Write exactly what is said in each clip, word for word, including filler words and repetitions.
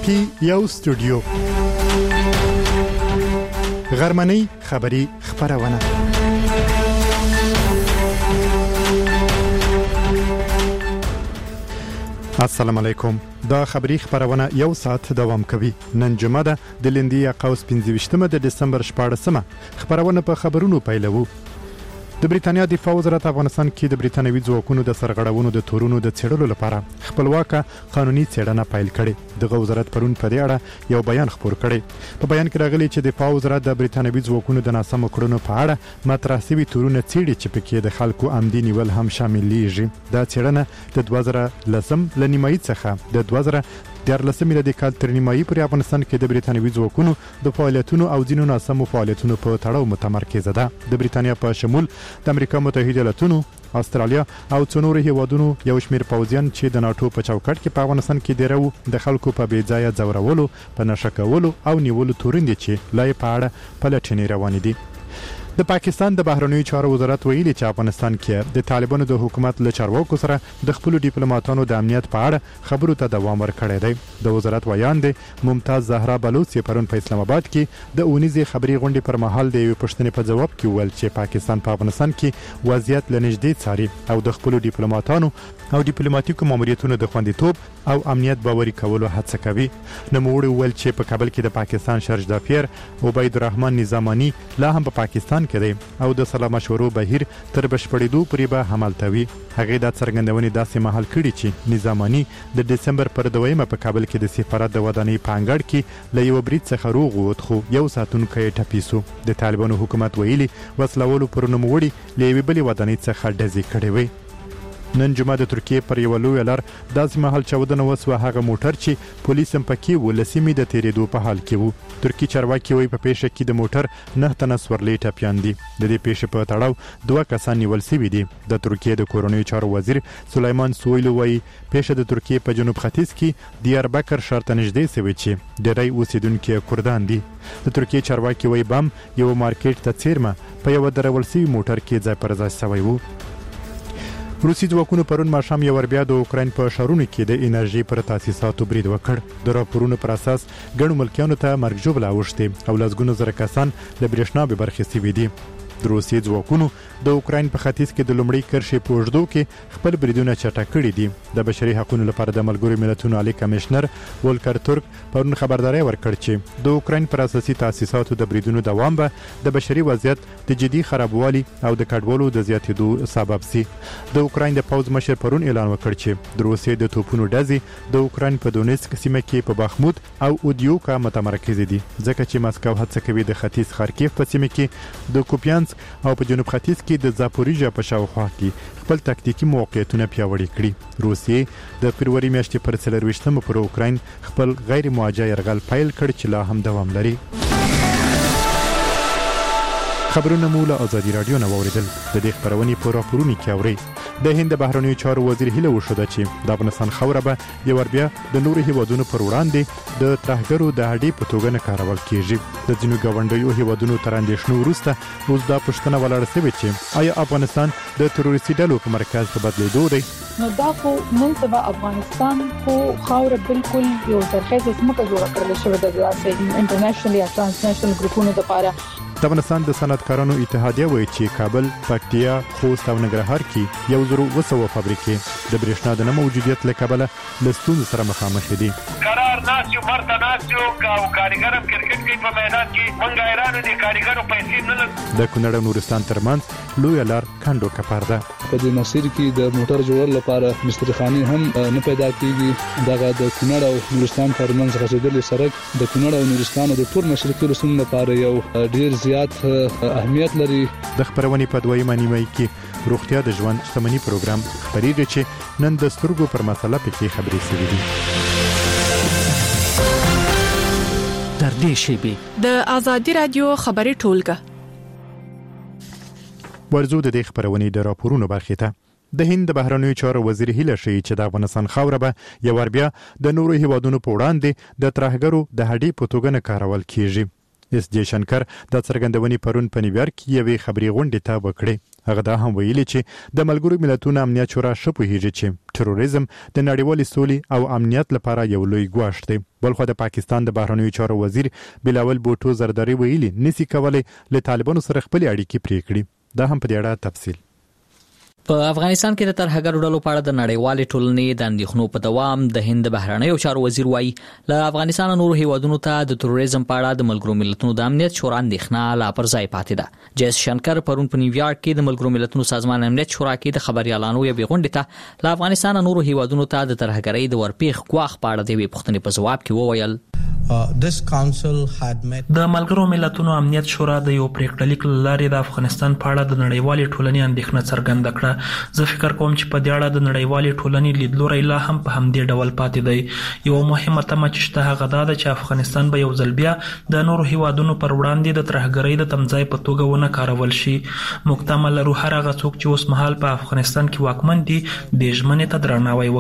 ترکی یو استودیو غرمنۍ خبری خبرونه. السلام علیکم. دا خبری خبرونه یو ساعت دوام کوي. نن جمعه ده د لندې قوس پنځه ویشتمه د دسمبر شپاړسمه. خبرونه په خبرونو پیلوو. د بریتانیا دفاع وزارت افغانستان کې د بریتانوي ځواکونو د سرغړونو د تورونو د څېړلو لپاره خپلواکه قانوني څېړنه پیل کړې. دغه وزارت پرون په دې اړه یو بیان خپور کړی. په بیان کې راغلي چې دفاع وزارت د بریتانوي ځواکونو د ناسمو کړنو په اړه مطرح شوي تورونه څېړي چې پکې د خلکو عمدي نیول هم شاملېږي. دا څېړنه د دوه زره لسم له نیمایي څخه د دوه زره دیارلسم میلادي کال تر نیمایي پورې افغانستان کې د بریتانوي ځواکونو د فعالیتونو او ځینو ناسمو فعالیتونو په تړاو متمرکزه ده. د بریتانیا په شمول د امریکا متحده ایالاتونو، استرالیا او څو نورو هیوادونو یو شمېر پوځیان چې د ناتو په چوکاټ کې په افغانستان کې دیرو د خلکو په بې ځایه ځورولو، په نشه کولو او نیولو تورن دي چې لای په اړه پلټنې روانې دي. د پاکستان د بهرنیو چارو وزارت ویلي چې افغانستان کې د طالبانو د حکومت له چارواکو سره د خپل ډیپلوماټانو د امنیت په اړه خبرو ته دوام ورکړی دی. د وزارت ویان دی ممتاز زهرا بلوچ پرون په اسلام آباد کې د اونیزې خبري غونډې پر مهال د یو پښتنې په جواب کې ویل چې پاکستان په افغانستان کې وضعیت لنږدې څاري او د خپل ډیپلوماټانو او ډیپلوماټیکو ماموریتونو د خوندیتوب او امنیت باوري کولو هڅه کوي. نوموړي ویل چې په کابل کې د پاکستان شرج دافیر عبید الرحمن نظامانی لا هم په پاکستان کې دی او د سلا مشورو بهیر تر بشپړېدو پورې به عملتوي. هغه د څرګندونې داسې مهال کړي چې نظامانی د دسمبر پر دویمه په کابل کې د سفارت د ودانۍ په انګړ کې له یو برید څخه روغ ووت، خو یو ساتونکی ټپي شو. د طالبانو حکومت ویلي وسلوالو پر نوموړي له یوې بلې ودانۍ څخه ډزې کړې وې. نن جمعه د ترکیې پر یو لوی لار داسې مهال چاودنه وسوه هغه موټر چې پولیس هم پکې و لسمې د تیرېدو په حال کې وو. ترکی چارواکي وایي په پیښه کې د موټر نه تنه سورلۍ ټپیان دي. د دې پیښې په تړاو دوه کسان نیول شوي دي. د ترکیې د کورنیو چارو وزیر سلیمان سویلو وایي پیښه د ترکیې په جنوب ختیځ کې دیاربکر ښار ته نږدې شوې چې ډېری اوسیدونکي کردان دي. د ترکیې چارواکي وایي بم یو مارکیټ ته څیرمه په یو درول شوي موټر کې ځای پر ځای شوی وو. روسي ځواکونو پرون ماښام یو ور بیا د اوکراین په ښارونو کې د انرژي پر تاسیساتو برید وکړ. د راپورونو پر اساس ګڼو ملکیانو ته مرګ ژوبله اوښتې او لسګونو زره کسان له برېښنا بې برخې شوي دي. د روسیې ځواکونو د اوکراین په ختیځ کې د لومړۍ کرښې په اوږدو کې خپل بریدونه چټک کړي دي. د بشري حقوقو لپاره د ملګرو ملتونو عالی کمشنر ولکر ترک پرون خبرداري ورکړ چې د اوکراین پر اساسي تاسیساتو د بریدونو دوام به د بشري وضعیت د جدي خرابوالي او د کډوالو د زیاتېدو سبب شي. د اوکراین د پوځ مشر پرون اعلان وکړ چې د روسیې د توپونو ډزې د اوکراین په دونیسک سیمه کې په باخمود او اودیوکا متمرکز دي، ځکه چې ماسکو هڅه کوي د ختیځ خارکیف په سیمه کې د کوپیانسک او په جنوب ختیځ کې د زاپوریژیا په شاوخوا کې خپل تاکتیکي موقعیتونه پیاوړي کړي. روسیې د فبروري میاشتې پر څلرویشتمه پر اوکراین خپل غیر مواجه یرغل پیل کړ چې لا هم دوام لري. خبرونه مو له ازادي رادیو نه واوریدل. د دې خبرونې په راپورونو کې اورئ. د هند بهرنیو چارو وزیر هیله وشوده چې د افغانستان خاوره به یو ور بیا د نورو هیوادونو پر وړاندې د ترهګرو د هډې په توګه نه کارول کیږي. د ځینو ګاونډیو هیوادونو تر اندېښنو وروسته اوس دا پوښتنه ولاړه شوې چې آیا افغانستان د تروریستي ډلو په مرکز په بدلېدو دی؟ نو دا خو نن سبا افغانستان خو خاوره بالکل یو زرخیزه ځمکه جوړه کړل شوې ده د انټرنیشنل یا ترانسنیشنل ګروپونو لپاره. د افغانستان د صنعتکارانو اتحادیه وایي چې کابل، پکتیا، خوست او ننګرهار کې یو زرو اوه سوه فابریکې د برېښنا د نه موجودیت له کبله له ستونزو سره مخامخ دي. قرار ناس یو مرته ناس یو او کارګرم کرکټ کې په میدان کې مونږ ایرانو دي کارګرو پیسې نه لګ. د کونړ او نورستان ترمنځ لوی لار کندو کپار ده. په دې مسیر کې د موټر جوړولو لپاره مسترخانه هم نه پیدا کیږي. دغه د کونړ او نورستان ترمنځ غځېدلې سړک د کونړ او نورستان د ټول مشرقي رسوم لپاره یو ډیر زیات اهمیت لري. د خبرونې په دویمه نیمه کې روغتیا د ژوند شتمنۍ پروګرام خبرېږي چې نن د سترګو پر مسله پکې خبرې شوې دي. تر دې شیبې د ازادي رادیو خبري ټولګه ورزو د دې خبرونې د راپورونو برخې ته. د هند بهرنیو چارو وزیر هیله شي چې د افغانستان خاوره به یو ور بیا د نورو هیوادونو په وړاندې د ترهګرو د هډې په توګه نه کارول کیږي. اس جے شنکر د څرګندونې پرون په نیویارک کې یوې خبري غونډې ته وکړې. هغه دا هم ویلي چې د ملګرو ملتونو امنیت شورا شپه هیږي چې تروریزم د نړیوالې سولې او امنیت لپاره یو لوی ګواښ دی. بلخو د پاکستان د بهرنیو چارو وزیر بلاول بوټو زرداری ویلي نسی کولای له طالبانو سره خپل اړیکې پرې کړي. دا هم په دې اړه تفصیل. په افغانستان کې د ترهګرو ډلو په اړه د نړیوالې ټولنې د اندېښنو په دوام د هند بهرنیو چارو وزیر وایي له افغانستان نورو هیوادونو ته د تروریزم په اړه د ملګرو ملتونو د امنیت شورا اندېښنه لا پر ځای پاتې ده. جیس شنکر پرون په نیویارک کې د ملګرو ملتونو سازمان امنیت شورا کې د خبريالانو یوې غونډې ته له افغانستان نورو هیوادونو ته د ترهګرۍ د ورپېخ ګواښ په اړه د یوې پوښتنې په ځواب کې وویل د ملګرو ملتونو امنیت شورا د یو پریکړلیک لارې د افغانستان په اړه د نړیوالې ټولنې اندېښنه څرګنده کړه. زه فکر کوم چې په دې اړه د نړیوالې ټولنې لیدلوری لا هم په همدې ډول پاتې دی. یو مهمه تمه چې شته هغه دا ده چې افغانستان به یو ځل بیا د نورو هیوادونو پر وړاندې د ترهګرۍ د تمځای په توګه ونه کارول شي. موږ تمه لرو هر هغه څوک چې اوس مهال په افغانستان کې واکمن دي د ژمنې ته درناوی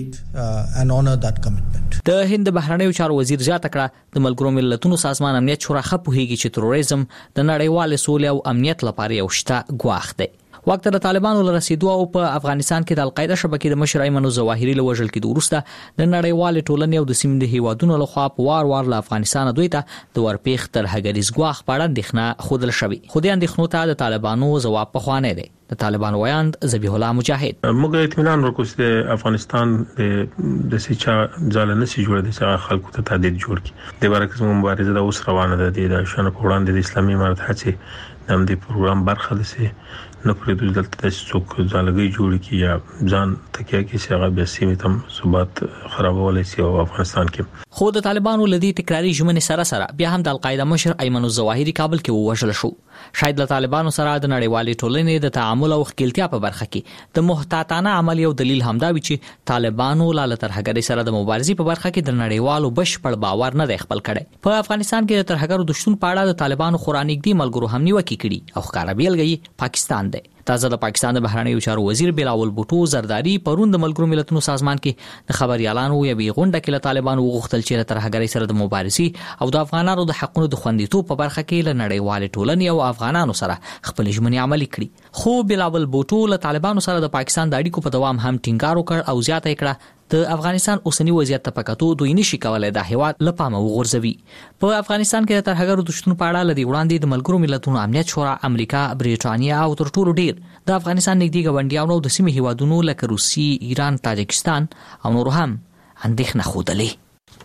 وکړي. د هند بهرنیو چارو وزیر زیاته کړه د ملګرو ملتونو سازمان امنیت شورا خپوهیږي چې تروریزم د نړیوال سولې او امنیت لپاره یو شته ګواښ دی. وخت د طالبانو له رسیدو او په افغانستان کې د القاعده شبکې د مشر ایمن الظواهري له وژل کېدو وروسته د نړیوال ټولنې او د سیمې د هیوادونو لخوا په وار وار له افغانستان دوی ته د ورپېخ ترهګریز ګواښ په اړه اندېښنه ښودل شوې. خو دې اندېښنو ته د طالبانو ځواب پخوانی دی. د طالبانو ویاند ذبیح الله مجاهد موږ اطمینان ورکوو چې افغانستان د د سچا ځاله نشي جوړ دي چې خلکو ته تهدید جوړ کړي. د برعکس مبارزه د اوس روانه ده د شنه په وړاندې د اسلامي امارت هڅې د دې پروګرام برخه ده نه پرې د دلته څوک ځالګي جوړ کی یا ځان تکیه کې چې هغه به سیمه تم ثبات خرابولای شي او افغانستان کې. خو د طالبانو لدی تکراری ژمنې سره سره بیا هم د القاعده مشر ایمن الظواهري کابل کې ووژل شو. شاید له طالبانو سره د نړیوالې ټولنې د تعامل او خپلتیا په برخه کې د محتاطانه عمل یو دلیل همدا وی چې طالبانو لاله ترهګرۍ سره د مبارزې په برخه کې د نړیوالو بشپړ باور نه دی خپل کړی. په افغانستان کې د ترهګرو د شتون په اړه د طالبانو خورانګدي ملګرو هم نیوکه کړي او ښکارا بیلګي پاکستان دی. تازه د پاکستان د بهرنیو چارو وزیر بلاول بوټو زرداری پرون د ملګرو ملتونو سازمان کې د خبريالانو یوې غونډه کې له طالبانو وغوښتل چې له ترهګرۍ سره د مبارزې او د افغانانو د حقونو د خوندیتوب په برخه کې له نړیوال ټولنې او افغانانو سره خپل ژمنې عملي کړي. خو بلاول بوټو له طالبانو سره د پاکستان د اړیکو په دوام هم ټینګار وکړ او زیاته کړه د افغانستان اوسنی وضعیت ته پکاتو دوی نشي کولای د هیواد لپاره وغورځوي. په افغانستان کې د ترهګرو د شتون په اړه لدی وړاندې د ملګرو ملتونو امنیت شورا امریکا، بریټانیا او تر ټولو ډیر د افغانستان نږدې ګاونډیانو د سیمې هیوادونو لکه روسي، ایران، تاجکستان او نور هم اندېښنه خوده.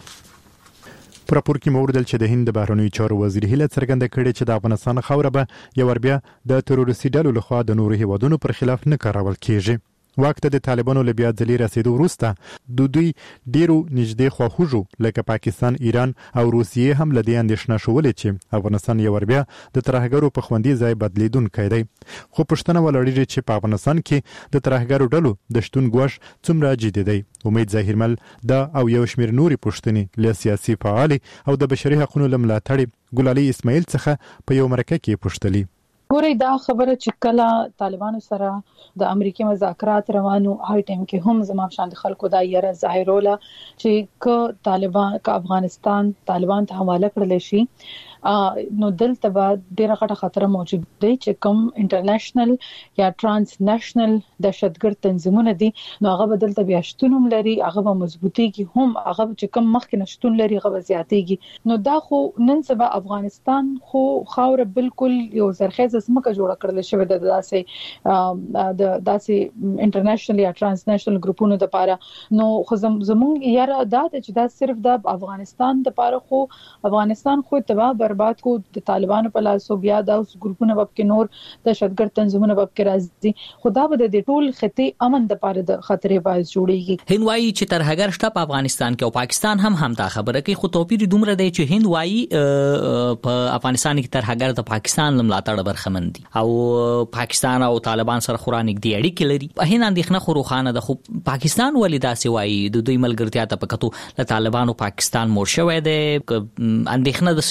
په راپور کې موردل چې د هند بهرنیو چارو وزیر هیله څرګنده کړې چې د افغانستان خاوره به یو بیا د تروریستي ډلو لخوا د نورو هیوادونو پر خلاف نه کارول کیږي. وخت د طالبانو له بیا ځلې رسیدو وروسته د دوی ډیرو نږدې خواخوږو لکه پاکستان، ایران او روسیې هم له دې اندېښنه شولې چې افغانستان یو بیا د ترهګرو په خوندي ځای بدلیدونکی دی. خو پښتنه ولړي چې په افغانستان کې د ترهګرو ډلو د شتون ګواښ څومره جدي دی. امید ظاهرمل دا او یو شمېر نوري پښتني له سیاسي فعال او د بشري حقوقو لملاتړي ګلالي اسماعیل څخه په یو مرکه کې پوښتلي. ګورې دا خبره چې کله طالبانو سره د امریکای مذاکرات روانو هاي ټیم کې هم زموږ شاند خلکو دا یره ظاهروله چې ک طالبان ک افغانستان طالبان ته حواله کړل شي نو دلته به ډیره غټه خطر موجود دی چې کوم انټرنیشنل یا ترانس نېشنل دهشتګرد تنظیمونه دي نو هغه بدلته بیا شتونم لري، هغه به مضبوطیږي هم هغه چې کوم مخکې نشټون لري هغه به زیاتېږي. نو دا خو نن سبا افغانستان خو خاوره بالکل یو زرخیزه سمکه جوړه کړل شوې ده داسې د داسې انټرنیشنل یا ترانس نېشنل ګروپونو د لپاره. نو خو زموږ یاره دا چې دا صرف د افغانستان د لپاره خو افغانستان خو تباہ برباد کو د طالبانو په لاس او بیا د ګروپونو په کې نور د دهشتګرد تنظیمونو په کې راځي خدا به د ټول خطې امن د لپاره د خطرې باعث جوړیږي. هند وايي چې ترهګر شته په افغانستان کې او پاکستان هم هم دا خبره کوي. خو توپیر دومره دی چې هند وايي په افغانستان کې ترهګر د پاکستان لملاتړ برخمن دي او پاکستان او طالبان سره خورانګ دی اړیکې لري. په هند اندېښنه خو روخانه ده. خو پاکستان ولې داسې وايي د دوی ملګرتیا ته پکاتو له طالبانو پاکستان مور شوی دی؟ اندېښنه د څه شي ده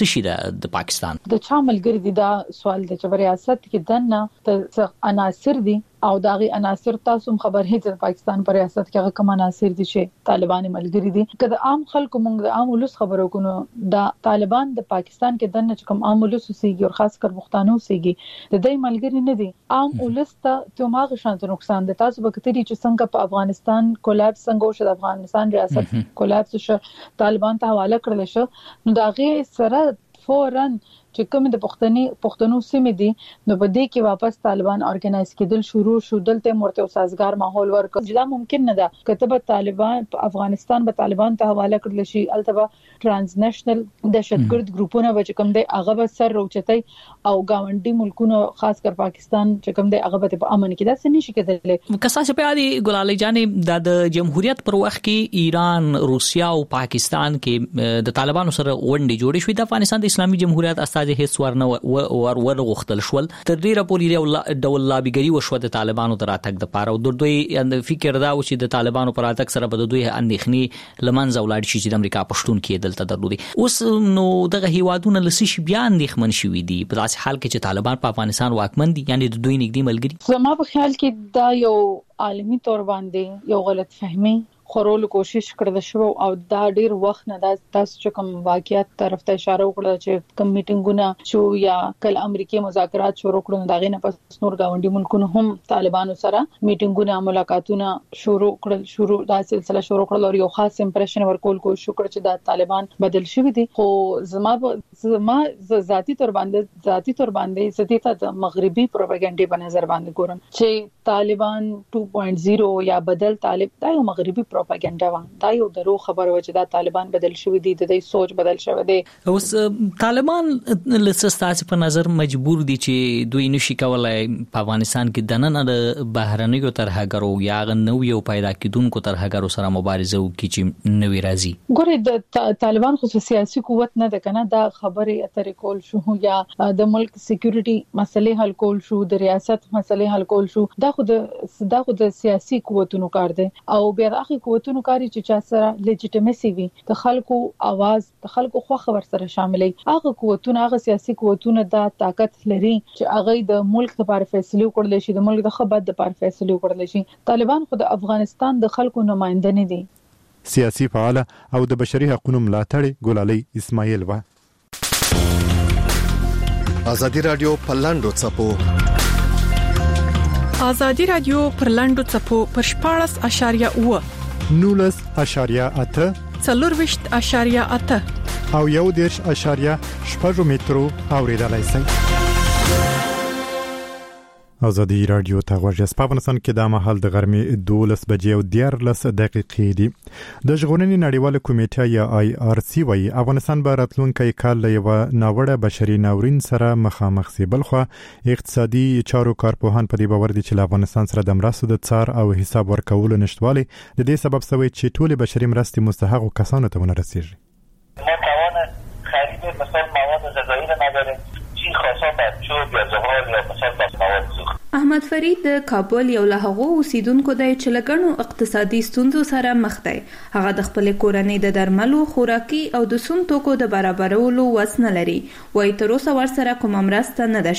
د پاکستان د چا ملګری دي دا سوال د چې ریاست کې دنه ته عناصر دي او داغي عناصر تاسو خبر هي چې پاکستان پر ریاست کې هغه کوم عناصر دي چې طالبان ملګری دي کله عام خلکو موږ د عام ولس خبرو کوو دا طالبان د پاکستان کې دنه چې کوم عام ولس سيږي او خاص کر پښتنو سيږي د دې ملګری نه دي عام ولس ته ته ماغه شانت نقصان ده تاسو وکړي چې څنګه په افغانستان کولاپس څنګه شو د افغانستان ریاست کولاپس شو طالبان ته حواله کړل شو نو داغه سره فورن چې کوم د پښتني پښتنو سیمې دي نو په دې کې واپس طالبان اورګنایز کېدل شروع شو دلته مرته او سازگار ماحول ورکړ دا ممکن نه ده کتبه طالبان په افغانستان به طالبان ته حواله کړل شي البته ترانس نېشنل دهشتګرد ګروپونه به کوم دی هغه به سر روچتای او گاونډي ملکونو خاص کر پاکستان چې کوم دی هغه به په امن کې دا څه نشي کېدلی کسا چې په دې ګلالي جانې د جمهوریت پر وخت کې ایران روسیا او پاکستان کې د طالبانو سره ونډې جوړې شوې د افغانستان د اسلامي جمهوریت استاد هیڅ ورنه ور ور غختل شول تر ډیره پورې ډول لابیګری وشو د طالبانو تر اتک د پاره او د دوی فکر دا و چې د طالبانو پر اتک سره به د دوی اندېخنی لمنځه ولاړ شي چې د امریکا پښتون کې دلته درلودي اوس نو دغه هیوادونه لسی شي بیا اندېخمن شوي دي په داسې حال کې چې طالبان په افغانستان واکمن دي یعنی د دوی نږدې ملګری زما په خیال کې دا یو عالمي تور باندې یو غلط فهمي خورولو کوشش کړل شو او دا ډیر وخت نه دا تاسو چې کوم واقعیت طرف ته اشاره وکړه چې کوم میټینګونه شو یا کله امریکایي مذاکرات شروع کړل دا غینه پس نور گاونډي ملکونو هم طالبانو سره میټینګونه ملاقاتونه شروع کړل شروع دا سلسله شروع کړل او یو خاص امپریشن ورکول کوشش وکړ چې دا طالبان بدل شوی دي خو زما زما ذاتی تور باندې ذاتی تور باندې زدي ته د مغربي پروپاګاندا په نظر باندې ګورم چې طالبان two point zero یا بدل طالب دا یو مغربي پروپاګاندا و دا یو درو خبره و چې دا طالبان بدل شوی دي د دې سوچ بدل شوی دی اوس طالبان لسستاسي په نظر مجبور دي چې دوی نشي کولای په افغانستان کې د نن د بهرنیو ترهګرو یا نویو پیدا کیدونکو ترهګرو سره مبارزه وکړي چې نوی راځي ګوره د طالبان خو سیاسي قوت نه ده کنه دا خبره اترې کول شو یا د ملک سکیورټي مسلې حل کول شو د ریاست مسلې حل کول شو دا خو د دا خو د سیاسي قوتونو کار دی او بیا هغه قوتونو کاری چې چا سره لیجیټیمیسي وي د خلکو आवाज د خلکو خو خبر سره شاملې هغه قوتونه هغه سیاسي قوتونه دا طاقت لري چې هغه د ملک لپاره فیصله وکړي شي د ملک د خبرت لپاره فیصله وکړي شي طالبان خو د افغانستان د خلکو نمائنده نه دي سیاسي فعال او د بشري حقوقو ملاتړ ګلالي اسماعیل و ازادي رادیو پلاندو چپو ازادي رادیو پرلندو چپو پر شپاړس اشاریه و نولس اشاریه اته څلورويشت اشاریه اته او یو دیرش اشاریه شپږ مترو اوریدلای شئ ازادي رادیو ته غوږی په افغانستان کې د مهال د غرمې دولس بجې او دیارلس دقیقې دي د ژغورنې نړیواله کمیټه یا آی آر سی وايي افغانستان به راتلونکي کال له یو ناوړه بشري ناورین سره مخامخ شي بلخو اقتصادي چارو کارپوهان په دې باور دي چې افغانستان سره د مرستو د څار او حساب ورکولو نشټوالي د دې سبب شوی چې ټول بشري مرستې مستحق کسانو ته ورسیږي ما توان خرید مثلا مواد غذایی را نداریم چی خاصا بچو یا زهار یا مثلا بس مواد سوخت احمد فرید د کابل یو له هغو اوسیدونکو دی چې لګڼو اقتصادي ستونزو سره مخ دی هغه د خپل کورنۍ د درملو خوراکي او د سون توکو د برابرولو وس نه لري وایي تر اوسه ورسره کومه مرسته نه ده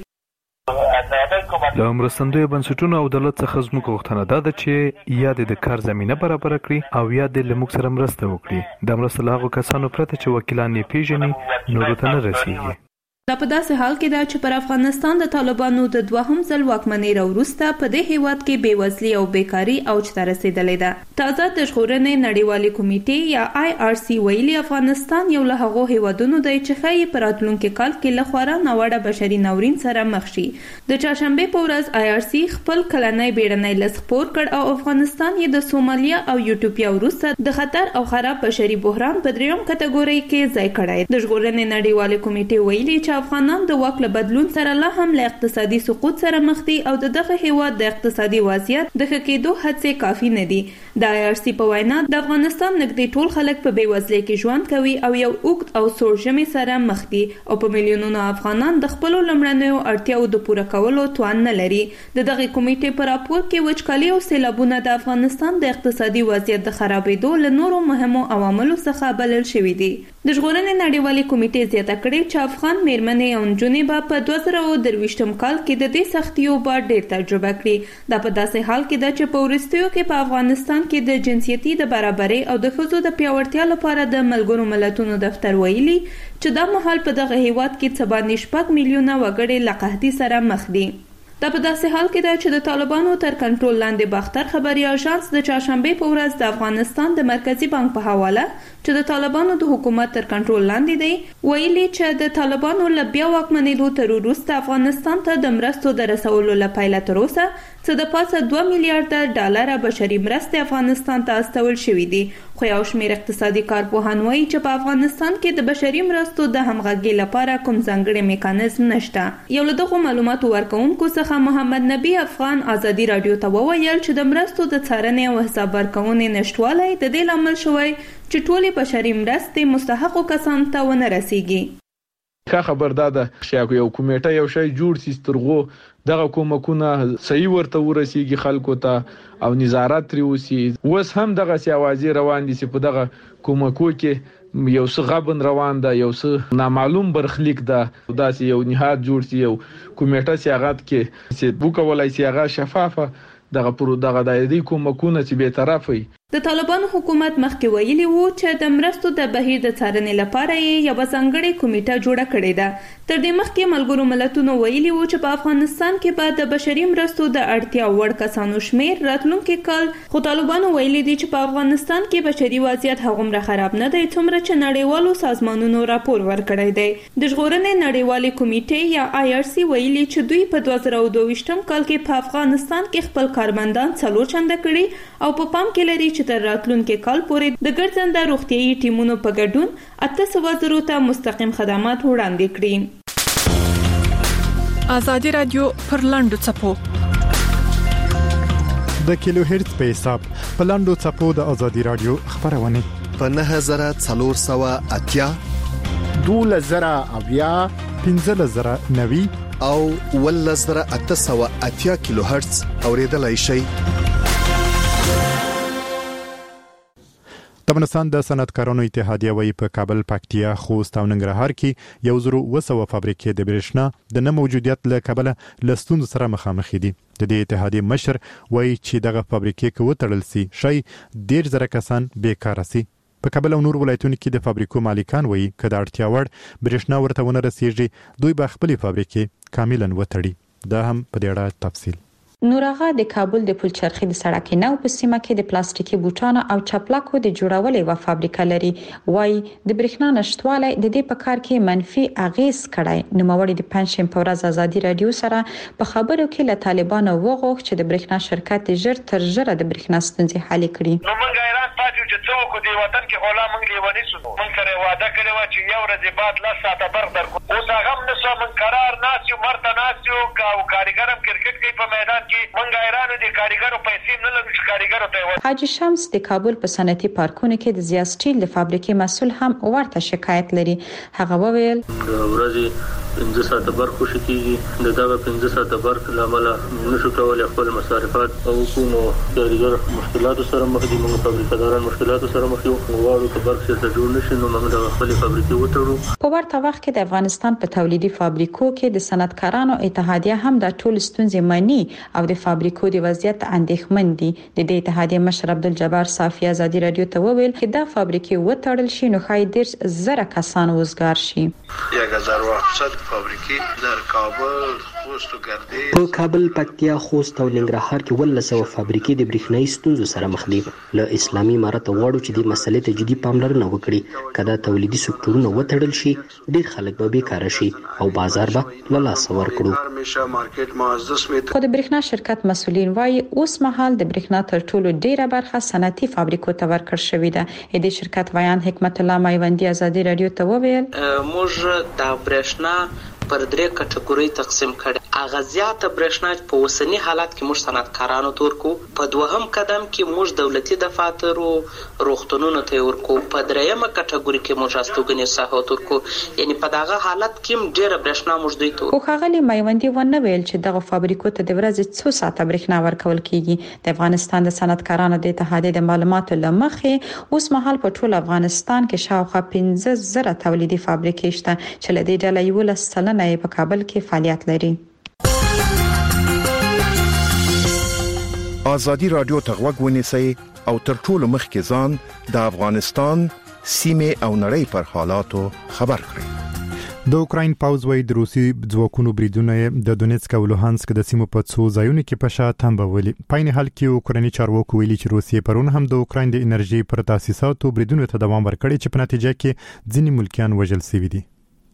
شوې له مرستندویو بنسټونو او دولت څخه زموږ غوښتنه دا ده چې یا د کار زمینه برابر کړي او یا د موږ سره مرسته وکړي د مرسته له هغو کسانو پرته چې وکیلان یې پیژني نورو ته نه رسیږي دا په داسې حال کې ده چې پر افغانستان د طالبانو د دوهم ځل واکمنۍ راوروسته په دې هیواد کې بېوزلي او بیکاري اوج ته رسیدلې ده تازه د ژغورنې نړیوالې کمیټې یا آی آر سی ویلي افغانستان یو له هغو هیوادونو دی چې ښایي په راتلونکي کال کې له خورا ناوړه بشري ناورین سره مخ شي د چهارشنبې په ورځ آی آر سی خپل کلنی بیړنی لست خپور کړ او افغانستان یې د سومالیا او یوټوپیا وروسته د خطر او خراب بشري بحران په دریم کټګورۍ کې ځای کړی د ژغورنې نړیوالې کمیټې ویلي چې افغانان د واک له بدلون سره لا هم له اقتصادي سقوط سره مخ دي او د دغه هیواد د اقتصادي وضعیت د ښه کېدو هڅې کافي نه دي د آی آر سی په وینا د افغانستان نږدې ټول خلک په بېوزلۍ کې ژوند کوي او یو اوږد او سوړ ژمي سره مخ دي او په میلیونونو افغانان د خپلو لومړنیو اړتیاو د پوره کولو توان نه لري د دغه کمیټې په راپور کې وچکالي او سیلابونه د افغانستان د اقتصادي وضعیت د خرابېدو له نورو مهمو عواملو څخه بلل شوي دي د ژغورنې نړیوالې کمیټې زیاته کړې چې افغان میرمنې او نجونې به په دوه زره درویشتم کال کې د دې سختیو به ډېر تجربه کړي. دا په داسې حال کې ده چې په وروستیو کې په افغانستان کې د جنسیتي د برابرۍ او د ښځو د پیاوړتیا لپاره د ملګرو ملتونو دفتر ویلي چې دا مهال په دغه هیواد کې څه باندې شپږ میلیونه وګړي له قحطۍ سره مخ دي. دا په داسې حال کې ده چې د طالبانو تر کنټرول لاندې باختر خبري اژانس د چهارشنبه په ورځ د افغانستان د مرکزی بانک په حواله چې د طالبانو د حکومت تر کنټرول لاندې دی ویلي چې د طالبانو له بیا واکمنېدو تر وروسته افغانستان ته د مرستو د رسولو لپاره تر اوسه څه د پاسه دوه میلیارډ ډالر بشري مرستې افغانستان ته استول شوې دي. خو یو شمېر اقتصادي کارپوهان وایي چې په افغانستان کې د بشري مرستو د همغږۍ لپاره کوم ځانګړی میکانیزم نشته. یو له دغو معلوماتو ورکوونکو څخه محمد نبی افغان ازادي رادیو ته وویل چې د مرستو د څارنې او حساب ورکونې نشټوالی د دې لامل شوی چې ټولې بشري مرستې مستحقو کسانو ته ونه رسیږي. ښه خبر دا ده چې یو کمیټه یو شی جوړ سي سترغو دغه کومکونه صحیح ورته ورسیږي خلکو ته او نظارت لري وسی. وس هم دغه سیاوازي روان دي چې په دغه کومکو کې یو څه غبن روان ده، یو څه نامعلوم برخلیک ده. داسې یو نهاد جوړ سي، یو کمیټه سیاغت کې چې وکولای سي هغه شفافه دغه پرو دغه دایري کومکونه چې به طرفي. د طالبانو حکومت مخکې ویلي وو چې د مرستو د بهیر د څارنې لپاره یې یو ځانګړې کمیټه جوړه کړې ده. تر دې مخکې ملګرو ملتونو ویلي وو چې په افغانستان کې به د بشري مرستو د اړتیا وړ کسانو شمیر راتلونکي کال، خو طالبانو ویلي دي چې په افغانستان کې بشري وضعیت هغومره خراب نه دی څومره چې نړیوالو سازمانونو راپور ورکړی دی. د ژغورنې نړیوالې کمیټې یا آی آر سی ویلي چې دوی په دوه زره دوه کال کې په افغانستان کې خپل کارمندان څلور چنده کړي او په پام کې لري چې تر راتلونکي کال پورې د ګرځنده روغتيایي ټیمونو په ګډون اته سوه زرو ته مستقیم خدمات وړاندې کړي. آزادي رادیو پر لاندو چپو د کیلو هرتز په حساب په لاندو چپو د آزادي رادیو خبرونه په نه زره څلور سوه اتیا دوله زره اویا پنځه زره نوي او ول زره اته سوه اتیا کیلو هرتز اوریدلای شي. د افغانستان د صنعتکارانو اتحادیه وایي په کابل، پکتیا، خوست او ننګرهار کې یو زرو وسوه فابریکې د برېښنا د نه موجودیت له کبله له ستونزو سره مخامخ دي. د دې اتحادیې مشر وایي چې دغه فابریکې که وتړل سي شي ډېر زره کسان بیکاره سي. په کابل او نور ولایتونو کې د فابریکو مالکان وایي که د اړتیا وړ برېښنا ورته ونه رسیږي دوی به خپلې فابریکې کاملا وتړي. دا هم په دې اړه تفصیل. نورغه د کابل د پلچرخي د سړک نو په سیمه کې د پلاستیکي بوټانو او چپلاکو د جوړولو و فابریکه لري. وای د برېښنا نشټوالی د دې په کار کې منفي اغیز کړای. نو موري د پنځم په ورځ آزادي رادیو سره په خبرو کې له طالبانو وغوښ چې د برېښنا شرکت ژر تر ژره د برېښنا ستونزې حل کړي. نو موږ ایران پاتې چې څوک دی وطن کې غلا موږ لیونی سو. موږ سره وعده کړی و چې یو ورځ بعد لا ساعته برق درکو. اوس هغه هم نشو من قرار ناسیو مرته ناسیو او کاریګرم کرکټ کوي په میدان کې. موږ ایران دي کاریګرو پیسې نه لري چې کاریګرو ته. حاجی شمس د کابل په صنعتي پارکونو کې د زیات سټیل د فابریکې مسول هم ورته شکایت لري. هغه وویل ورځي پنځه ساعته برق وشکیږي. د دغه پنځه ساعته برق لامل نشو کولای خپل مصارفات او کومو کاریګر مشکلاتو سره مخ دي. موږ فابریکاداران مشکلاتو سره مخ یو غواړو چې برق څخه جوړ نشي نو موږ د خپل فابریکې وټړو. په ورته وخت کې د افغانستان په تولیدي فابریکو کې د صنعتکارانو اتحادیه هم د ټول ستونزې مانی او د فابریکو د وضعیت اندېښمن دي. د دې اتحادیه مشر عبدالجبار صافی آزادي رادیو ته وویل چې دا فابریکې وټړل شي نو خای ډیر زره کسان وزګار شي. یک هزار وحصد فابریکې در کابل، خوست او ګردې په کابل، پکتیا، خوست او ننګرهار کې ولسو فابریکې د برېښنايي ستونزو سره مخ دي. له اسلامي امارت غواړو چې د مسلې ته جدي پاملرنه وکړي. کله تولیدي سکتورونه وټړل شي ډیر خلک به بیکاره شي او بازار به له لاسه ورکړو. خو د برېښنا شرکت مسولین وايي اوس مهال د برېښنا تر ټولو ډیره برخه صنعتي فابریکو ته ورکړل شوې ده. د شرکت ویان حکمت الله مایوندی آزادي رادیو ته وویل موږ د برېښنا پر درې کټګوري تقسیم کړي. اغازيات برښنا په وسنی حالات کې موږ صنعتکارانو تورکو، په دوهم قدم کې موږ دولتي دفاترو روغتونونو ته ورکو، په دریمه کټګوري کې موږ استوګنې ساحو تورکو. یعنی په دغه حالت کې ډېر برښنا موږ دوی ته. خو خغلی میوندي ونه ویل چې دغه فابریکو ته د ورځې څو ساعته برښنا ورکول کیږي. د افغانستان د صنعتکارانو د اتحادیې د معلوماتو لمخې اوس مهال په ټول افغانستان کې شاوخوا پنځه زره تولیدي فابریکې شته چې له دې ډلې یولس سلنه په کابل کې فعالیت لري. ازادي رادیو ته غوږ ونیسئ او تر ټولو مخکې ځان د افغانستان سیمه او نړۍ پر حالاتو خبر کړئ. د اوکراین پاوز وای د روسي ځواکونو بریدونه د دونیتسک او لوهانسک د سیمو په څو ځایونو کې په شا تنبولي. په این حال کې اوکراني چارواکو ویلي چې روسیې پرون هم د اوکراین د انرژي پر تاسیساتو بریدونه ته دوام ورکړي چې په نتیجه کې ځینې ملکیان وژل شوي دي.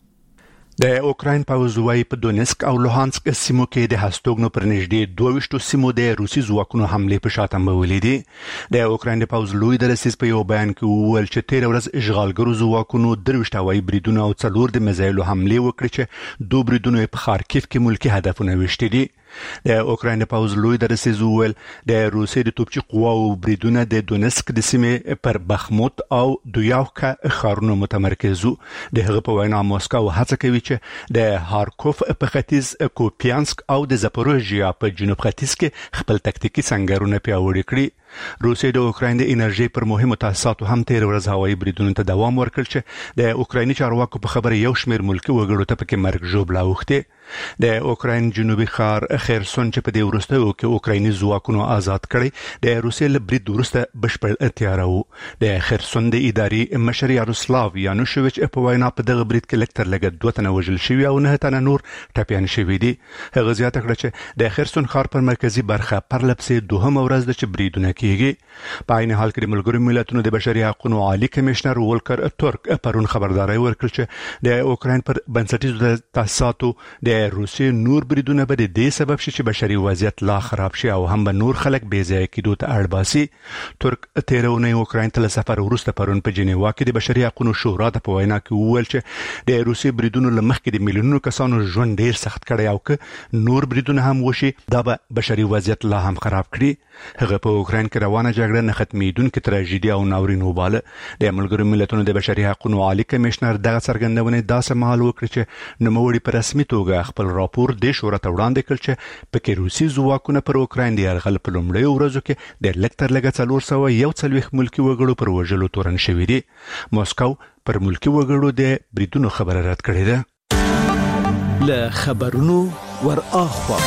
د اوکراین پاوز وای په دونیتسک او لوهانسک سیمو کې د هستوګنو پر نږدې دوه ویشت سیمو د روسي ځواکونو حمله په شا تنبولي دي. د اوکراین د پاوز لوی درسیز په یو بیان کې وویل چې تیر ورځ اشغالګرو ځواکونو درويشت هوایي بریدونه او څلور د میزایلو حمله وکړي چې دوه بریدونه په خارکیف کې ملکی هدفونه وشتي دي. د اوکراین د پاوز لوی درسیز وویل د روسي د توپچي قواو بریدونه د دونیتسک د سیمې پر بخموت او دویاوکا ښارونو متمرکز وو. د هغه په وینا موسکو هڅه کوي چې د هارکوف په ختیځ، کوپیانسک او د زاپوروژیا په جنوب ختیځ کې خپل تکتیکي سنگرونه پیاوړي کړي. روسیې د اوکراین د انرژي پر مهمو تاسیساتو هم تیر ورځ هوایي بریدونو ته دوام ورکړ چې د اوکرایني چارواکو په خبره یو شمېر ملکی وګړو ته پکې مرګ ژوبلا اوښتې. د اوکراین جنوبي ښار خیرسون چې په دې وروستیو کې اوکرایني ځواکونو آزاد کړی د روسیې له برید وروسته بشپړ تیاری و. د خیرسون د اداري مشر یاروسلاو یانوشویچ په وینا په دغه برید کې لکتر لګ دوه تنه وژل شوي او نه تنه نور ټپيان شوي دي. هغه زیاته کړه چې د خیرسون ښار پر مرکزی برخه پرلپسې دوهم ورځ د چبریدونه کیږي. په عین حال کې د ملګرو ملتونو د بشري حقوقو عالی کمشنر ولکر تورک پرون خبرداري ورکړه چې د اوکراین پر بنسټیزو تاسیساتو د روسیې نور بریدونه به د دې سبب شي چې بشري وضعیت لا خراب شي او هم به نور خلک بې ځایه کېدو ته اړ باسي. تورک تیرونه اوکراین ته سفر وروسته پرون په جنیوا کې د بشري حقوقو شورا د په وینا کې وویل چې د روسیې بریدونو لمخکې د میلیونونو کسانو ژوند ډیر سخت کړی او که نور بریدونه هم وشي دا به بشري وضعیت لا هم خراب کړي. هغه په اوکراین کې روانه جګړه نه ختمېدونکې تراژیدي او ناورین وباله. د ملګرو ملتونو د بشري حقوقو عالی کمشنر دغه څرګندونه داسې مهال وکړه چې نوموړي په رسمي توګه خپل راپور د شورا ته وړاندې کړ چې پکې روسي ځواکونه پر اوکراین د یرغل په لومړیو ورځو کې د لکتر لګ څلور سوه یو څلوېښت ملکي وګړو پر وژلو تورن شوي دي. موسکو پر ملکي وګړو د بریدونو خبره رد کړې ده. له خبرونو ور اخوا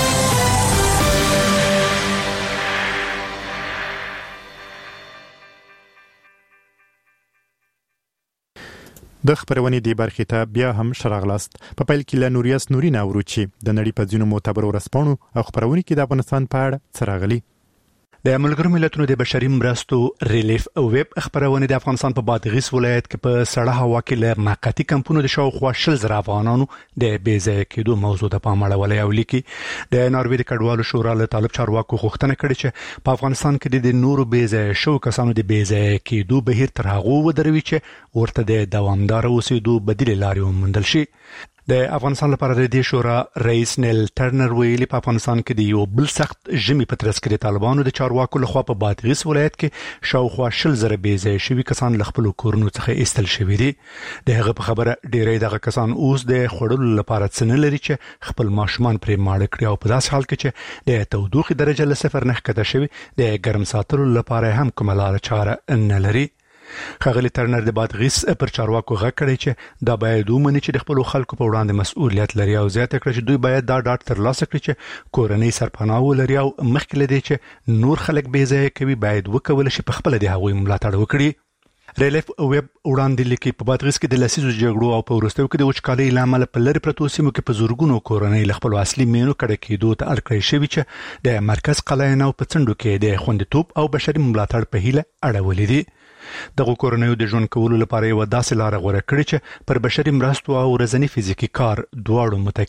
د خبرونې دی برخې ته بیا هم شراغلاست. په پیل کې له نوریاس نورین اوروچی د نړۍ په ځینو معتبرو رسپانو او خبرونې کې د افغانستان په اړه څراغلي. د ملګرو ملتونو د بشري مرستو ریلیف او ویب خبرونه د افغانستان په بادغیس ولایت کې په سړه هوا کې له موقتی کمپونو د شاوخوا شل زره افغانانو د بیځای کېدو موضوع ته پام اړولی او لیکي د ناروې د کډوالو شورا له طالب چارواکو غوښتنه کړې چې په افغانستان کې د نورو بیځای شو کسانو د بیځای کېدو بهیر تر هغه ودروي چې ورته د دوامدار اوسېدو بدیل لارې وموندل شي. د افغانستان لپاره د دې شورا رئیس نیل ټرنر ویلي په افغانستان کې د یو بل سخت ژمي په ترڅ کې د طالبانو د چارواکو لخوا په بادغیس ولایت کې شاوخوا شل زره بیځای شوي کسان له خپلو کورونو څخه ایستل شوي دي. د هغه په خبره ډیری دغه کسان اوس د خوړلو لپاره څه نه لري چې خپل ماشومان پرې ماړه کړي او په داسې حال کې چې د تودوخې درجه له صفر نه ښکته شوي د ګرم ساتلو لپاره هم کومه لاره چاره نه لري. ښاغلي ټرنر د بادغیس پر چارواکو غږ کړی چې دا باید ومني چې د خپلو خلکو په وړاندې مسؤلیت لري او زیاته کړه چې دوی باید دا ډاډ ترلاسه کړي چې کورنۍ سرپناه ولري او مخکې له دې چې نور خلک بې ځایه کوي باید وکولی شي په خپله د هغوی ملاتړ وکړي. ریلیف ویب وړاندې لیکي په بادغیس کې د لسیزو جګړو او په وروستیو کې د وچکالۍ له امله په لرې پرتو سیمو کې په زرګونو کورنۍ له خپلو اصلي مینو کډه کېدو ته اړ کړی شوي چې د مرکز قلعه نو په څنډو کې د خوندیتوب او بشري ملاتړ په هیله اړولي دي. دغه کورنیو د ژوند کولو لپاره یو داسې لار غوړه کړې چې پر بشري مرستو او ورځنی فزیکی کار دواړو متکی ده.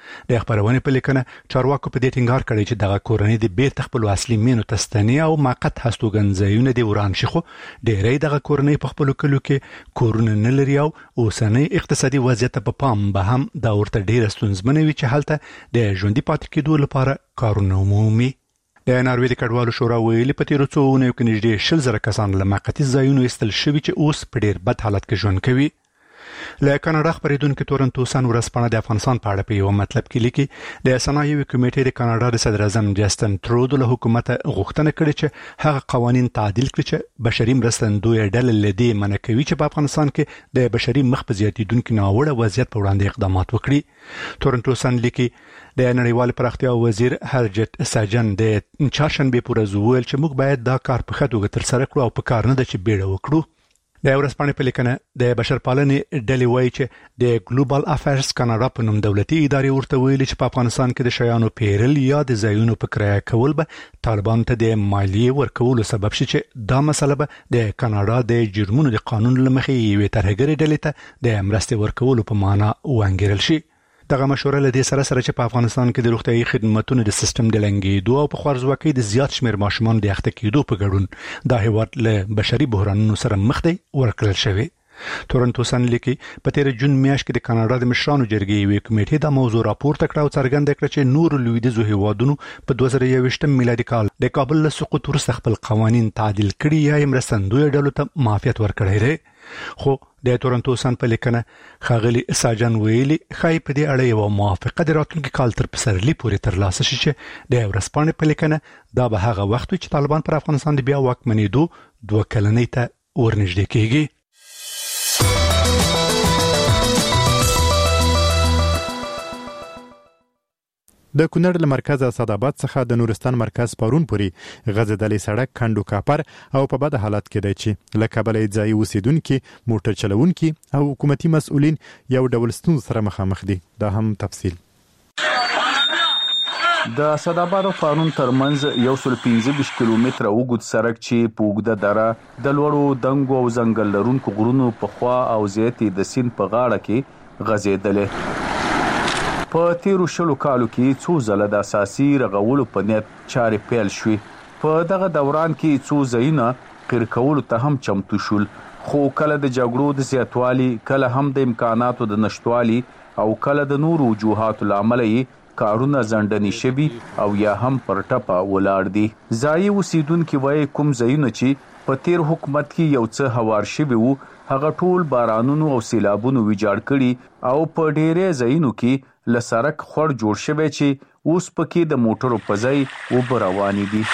د خبرونه په لیکنه چارواکو په دې ټینګار کړی چې دغه کورنۍ د بیرته خپل اصلي مینو تستنی او موقت هستوګنځایونه دی وران شي، خو ډېری دغه کورنۍ په خپل کلو کې کورونه نه لري او اوسنۍ اقتصادي وضعیت په پام به هم دا ورته ډېره ستونزمنه وي چې هلته د ژوندي پاتې کېدو لپاره کارونه عمومي. د ناروې د کډوالو شورا ویلي په تیرو څو اونیو کې نږدې شل زره کسان له موقتي ځایونو ایستل شوي چې اوس په ډېر بد حالت کې ژوند کوي. له کاناډا خبرېدونکي تورنټو سن ورځپاڼه د افغانستان په اړه په یو مطلب کې لیکي د صنایعو کمیټې د کاناډا د صدر اعظم جسټن ترودو له حکومت غوښتنه کړې چې هغه قوانين تعدیل کړي چې بشري مرستندوی ډلې لدی منع کوي چې په افغانستان کې د بشري مخ په زیاتیدونکو ناوړه وضعیت په وړاندې اقدامات وکړي. تورنټو سن لیکي د نړیوال پراختیا وزیر هرجت ساجن د چهارشنبه پر ورځ ویل چې موږ باید دا کار په ښه توګه ترسره کړو او په کار نه ده چې بیړه وکړو. د ورځپاڼې په لیکنه د بشرپالنې ډلې وایي چې د ګلوبال افیرز کاناډا په نوم دولتي ادارې ورته ویلي چې په افغانستان کې د شیانو پیرل یا د ځایونو په کرایه کول به طالبان ته د مالیې ورکولو سبب شي چې دا مسله به د کاناډا د جرمونو د قانون له مخې یوې ترهګرې ډلې ته د مرستې ورکولو په معنا وانګیرل شي. دغه مشوره له دې سره سره چې په افغانستان کې د روغتيایي خدماتو د سیستم د لنګېدو او په خوارځواکۍ د زیات شمېر ماشومان د اخته کېدو په ګډون دا هیواد له بشري بحرانونو سره مخ دی ورکړل شوی. تورنټو سن لیکي په تیر جون میاشت کې د کاناډا د مشرانو جرګې یوې کمیټې د موضوع راپورته کړ او څرګنده کړه چې نور لویدیځو هیوادونو په دوه زره یوویشتم میلادي کال د کابل له سقوط وروسته خپل قوانين تعدیل کړي یا یې مرستندوی ډلو ته معافیت ورکړی دی. خو د تورنټو سن په لیکنه خاغلی ساجن ویلي خای په دې اړه یو موافقه د راتلونکي کال تر پسرلي پورې ترلاسه شي چې د ورځپاڼې په لیکنه دا به هغه وخت چې طالبان پر افغانستان د بیا واکمنېدو دوه کلنۍ ته ورنږدې کیږي. د کونړ له مرکز اسداباد څخه د نورستان مرکز پرون پوری غزدلې سړک کندو کاپر او په بد حالت کې دی چې لکه بلې ځای اوسیدونکو موټر چلوونکو او حکومتي مسؤلین یو ډول ستونزې سره مخامخ دي. دا هم تفصیل د اسداباد او پرون ترمنځ یو سل پنځه کیلومتره اوږد سړک چې په اوږده دره د لوړو دنګو او ځنګل لرونکو غرونو په خوا او زیاتې د سیند په غاړه کې غځېدلې. په تیرو شلو کالو کې څو ځله د اساسي رغولو په نیت چارې پیل شوې. په دغه دوران کې څو ځایونه قیر کولو ته هم چمتو شول، خو کله د جګړو د زیاتوالي، کله هم د امکاناتو د نشټوالي او کله د نورو وجوهاتو لامل یې کارونه ځنډني شوي او یا هم پر ټپه ولاړ دي. ځایي اوسیدونکي وایي کوم ځایونه چې په تیر حکومت کې یو څه هوار شوي وو هغه ټول بارانونو او سیلابونو ویجاړ کړي او په ډېرې ځایونو کې له سړک خړ جوړ شوی چې اوس پکې د موټرو په ځای اوبه روانې دي.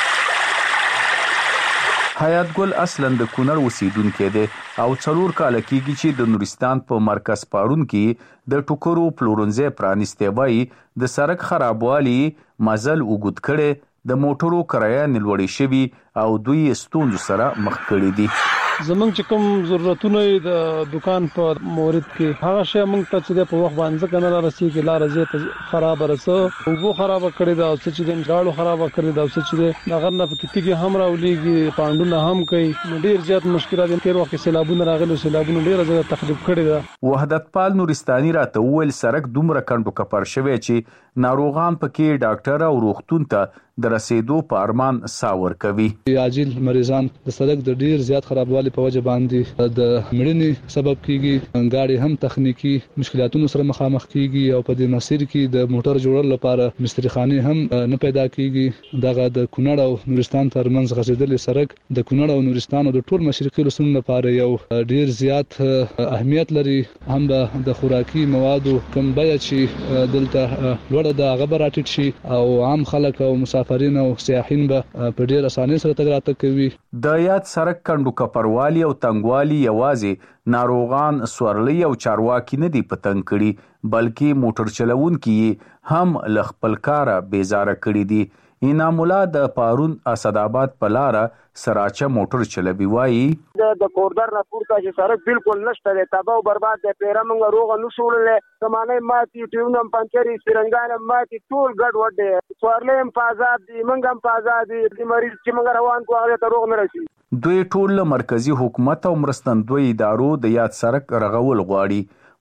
حیات ګل اصلا د کونړ اوسیدونکی دی او څلور کاله کېږي چې د نورستان په مرکز پارون کې د ټوکرو پلورنځي پرانیستی وای د سړک خرابوالي مزل وګد کړي، د موټرو کرایه نلوړې شوی او دوی ستونزو سره مخ کړي دي. زمونږ چې کوم ضرورتونه د دکان په مورد کې هغه شی موږ ته چې په وخت باندې کنه راسي لار زه خراب رسو او بو خراب کړی دا او چې د غاړو خراب کړی دا او چې د غرنه په کتیږي هم راولېږي پاندونه هم کوي، ډیر زیات مشکلات دي. تیر وخت سیلابونه راغلي، سیلابونه ډیر زیات تخریب کړی دا. وحدت پال نورستاني راته ویل سړک دومره کندو کپر شوی چې ناروغان پکې ډاکټر او روغتون ته د رسیدو په ارمان ساور کوي. عاجل مریضان د سړک د ډیر زیات خرابوالي په وجه باندې د مړینې سبب کیږي، غاړي هم تخنیکی مشکلاتونو سره مخامخ کیږي او په دې مسیر کې د موټر جوړولو لپاره مستریخانه هم نه پیدا کیږي. دغه د کونړ او نورستان ترمنځ غځېدلې سړک د کونړ او نورستان او د ټول مشرقي لسونو لپاره یو ډیر زیات اهمیت لري. هم د خوراکي موادو کم بیه چې دلته لوړه د غبر راټیټ شي او عام خلک او مسافرین او سیاحین به په ډیر اسانۍ سره تګ راتګ کوي. د یاد سړک کندو کپروالي او تنګوالي یوازې ناروغان سورلي او چارواکي نه دي پتنګ کړي بلکې موټر چلوونکي هم ل خپل کاره بیزاره کړي دي. انعام الله د پارون اسداباد په لار سراچه موټر چلوي وایي د کوردر نه پورته چې سړک بالکل نشته دی، تباہ او برباد دی. پیره موږ روغه نشو وړلی، کمانۍ ماتې، ټیونه هم پنچرې، سرنګان هم ماتې، ټول ګډ وډ دی. څوارلۍ هم په عذاب دي، موږ هم په عذاب دي. د مریض چې موږ روان کړو هغې ته روغ نه رسي. دوی ټول له مرکزي حکومت او مرستندوی ادارو د یاد سړک رغول غواړي.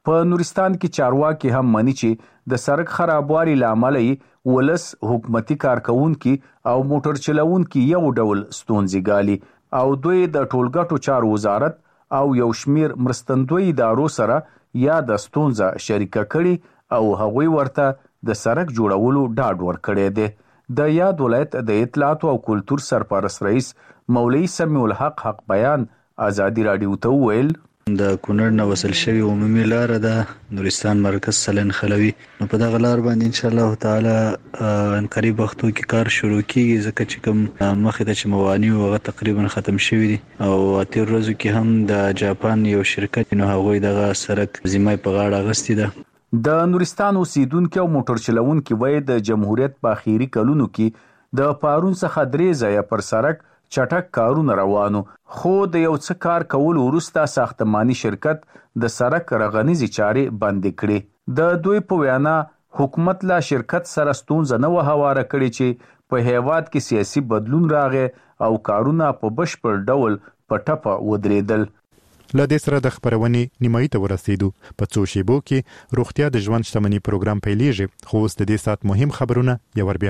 په نورستان کې چارواکي هم مني چې د سړک خرابوالي لامل ولس حکومتي کارکونکو او موټر چلوونکو یو ډول ستونزې ګالي او دوی د ټولګټو چارو وزارت او یو شمیر مرستندوی ادارو سره یا د ستونزه شریکه کړي او هغوی ورته د سړک جوړولو ډاډ ورکړی دی. د یاد ولایت د اطلاعات او کلتور سرپرست رئیس مولوی سمیع الحق حق بیان ازادي رادیو ته ویل د کونړ نه وصل شوی عمومي لار د نورستان مرکز سلن خلوي نو په دغه لار باندې ان شاء الله تعالی ان قریب وختو کې کار شروع کیږي ځکه چې کوم مخې ته چې موانع هغه تقریبا ختم شوی دي او تیر ورځو کې هم د جاپان یو شرکت نو هغه دغه سرک ذمہ په غاړه غستې ده. د نورستان اوسیدونکو او موټر چلوونکو وای د جمهوریت په اخیری کلونو کې د پارون څخه درې ځای پر سرک چټک کارونه روانو خو د یو څه کار کول وروسته ساختماني شرکت د سرک رغنیزي چارې بند کړې. د دوی په وینا حکومت لا شرکت سره ستونزه نه وهواره کړي چې په هیواد کې سیاسي بدلون راغی او کارونه په بشپړ ډول په ټپه ودرېدل. لدې سره د خبرونې نیمایي ته ورسېدو. په څو شیبو کې روغتیا د ژوند شتمنۍ پروګرام پیلېږي خو اوس د دې سات مهم خبرونه یو ور بیا.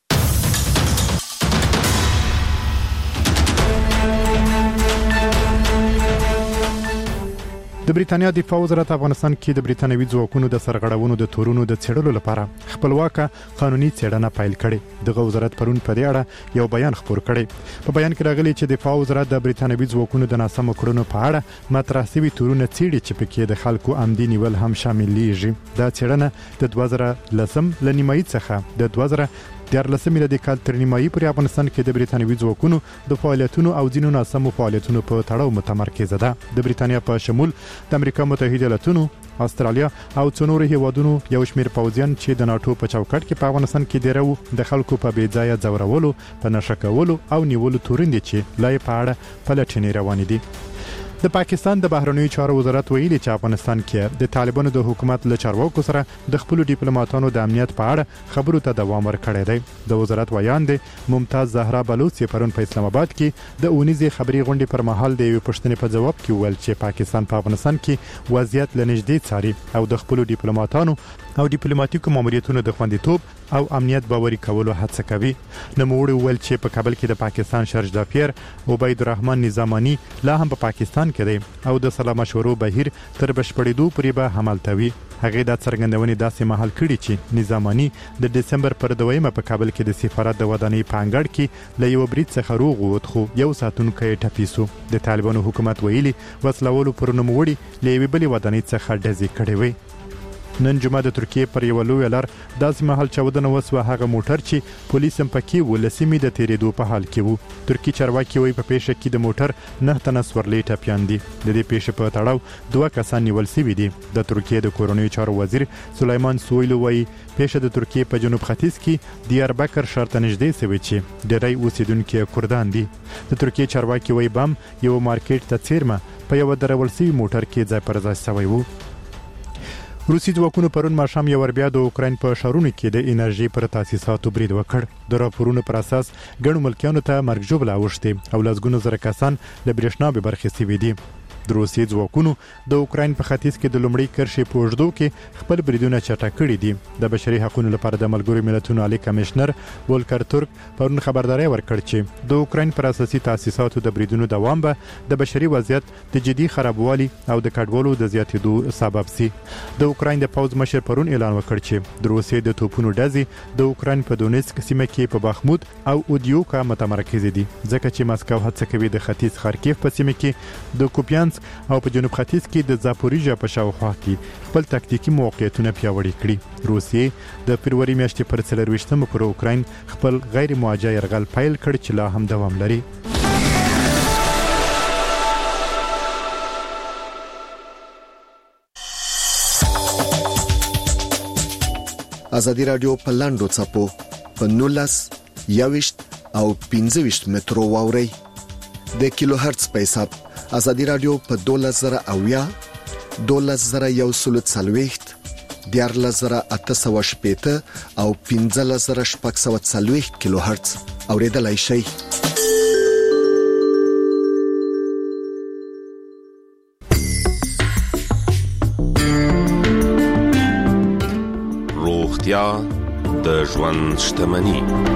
د بریتانیا دفاع وزارت افغانستان کې د بریتانوي ځواکونو د سرغړونو د تورونو د څېړلو لپاره خپلواکه قانوني څېړنه پیل کړې. د وزارت پرون په دې اړه یو بیان خپور کړی. په بیان کې راغلي چې دفاع وزارت د بریتانوي ځواکونو د ناسمو کړنو په اړه مطرح شوي تورونه څېړي چې پکې د خلکو عمدي نیول هم شاملېږي. دا څېړنه د دوه زره لسم ل نیمایي څخه د دوه زره دیارلسم میلادي کال تر نیمایي پورې افغانستان کې د بریتانوي ځواکونو د فعالیتونو او ځینو ناسمو فعالیتونو په تړاو متمرکزه ده. د بریتانیا په شمول د امریکا متحده ایالاتونو، استرالیا او څو نورو هیوادونو یو شمېر پوځیان چې د ناتو په چوکاټ کې په افغانستان کې دیرو د خلکو په بې ځایه ځورولو، په نشه کولو او نیولو تورن دي چې لای په اړه پلټنې روانې دي. د پاکستان د بهرنیو چارو وزارت ویلي چې افغانستان کې د طالبانو د حکومت له چارواکو سره د خپل ډیپلوماټانو د امنیت په اړه خبرو ته دوام ورکړی دی. د وزارت ویان دی ممتاز زهرا بلوچ پرون په اسلام آباد کې د اونیزې خبري غونډې پر مهال د یو پښتنې په جواب کې ویل چې پاکستان په افغانستان کې وضعیت لنږدې څاري او د خپل ډیپلوماټانو او ډیپلوماټیکو ماموریتونو د خوندیتوب او امنیت باوري کولو هڅه کوي. نوموړي ویل چې په کابل کې د پاکستان شرجدا پیر عبید الرحمن نظامانی لا هم په پاکستان کې دی او د سلا مشورو بهیر تر بشپړېدو پورې به عملتوي. هغه د څرګندونې داسې محل کړي چې نظامانی د دسمبر پر دویمه په کابل کې د سفارت د ودانۍ په انګړ کې له یو برید څخه روغ ووت خو یو ساتونکی ټپي شو. د طالبانو حکومت ویلي وسلوالو پر نوموړي له یوې بلې ودانۍ څخه ډزې کړې وي. نن جمعه د ترکیه پر یو لوی لار داسې محل چاودنه وسوه هغه موټر چې پولیس هم پکې ولسمي د تیرېدو په حال کې وو. ترکی چارواکي وایي په پیښه کې د موټر نه تنه سورلې ټپیان دي. د دې پیښې په تړاو دوه کسان نیول شوي دي. د ترکیه د کورنیو چارو وزیر سلیمان سویلو وایي پیښه د ترکیه په جنوب ختیځ کې دیاربکر ښار ته نږدې شوې چې ډېری اوسیدونکي کردان دي. د ترکیه چارواکي وایي بم یو مارکیټ ته څیرمه په یو درول شوي موټر کې ځای پر ځای شوی وو. روسي ځواکونو پرون ماښام یو ور بیا د اوکراین په ښارونو کې د انرژي پر تاسیساتو برید وکړ. د راپورونو پر اساس ګڼو ملکیانو ته مرګ ژوبله اوښتې او لسګونو زره کسان له برېښنا بې برخې شوي دي. د روسي ځواکونو د اوکراین په ختیځ کې د لومړۍ کرښې په اوږدو کې خپل بریدونه چټک کړي دي. د بشري حقوقو لپاره د ملګرو ملتونو عالی کمشنر ولکر ترک پرون خبرداري ورکړ چې د اوکراین پر اساسي تاسیساتو د بریدونو دوام به د بشري وضعیت د جدي خرابوالي او د کډوالو د زیاتېدو سبب شي. د اوکراین د پوځ مشر پرون اعلان وکړ چې د روسي د توپونو ډزې د اوکراین په دونیسک سیمه کې په بخمود او اودیوکا متمرکز دي ځکه چې ماسکو هڅه کوي د ختیځ خارکیف په سیمه کې د کوپیانسک او په جنوب ختیځ کې د زاپوریژا په شاوخوا کې خپل تکتیکي موقعیتونه پیاوړي کړي. روسیې د فروری میاشتې پر څلرویشتمه پر اوکراین خپل غیر موجه یرغل پیل کړ چې لا هم دوام لري. ازادي رادیو په لاندو چپو په نولس یوشت او پنځه ویشت مترو واوري د کیلو هرتز په حساب ازادي رادیو په دولس زره اویا دولس زره یو سل څلوېښت دیارلس زره اته سوه شپېته او پنځلس زره شپږ سوه څلوېښت کیلو هرتز اوریدلای شئ. روغتیا د ژوند شتمني.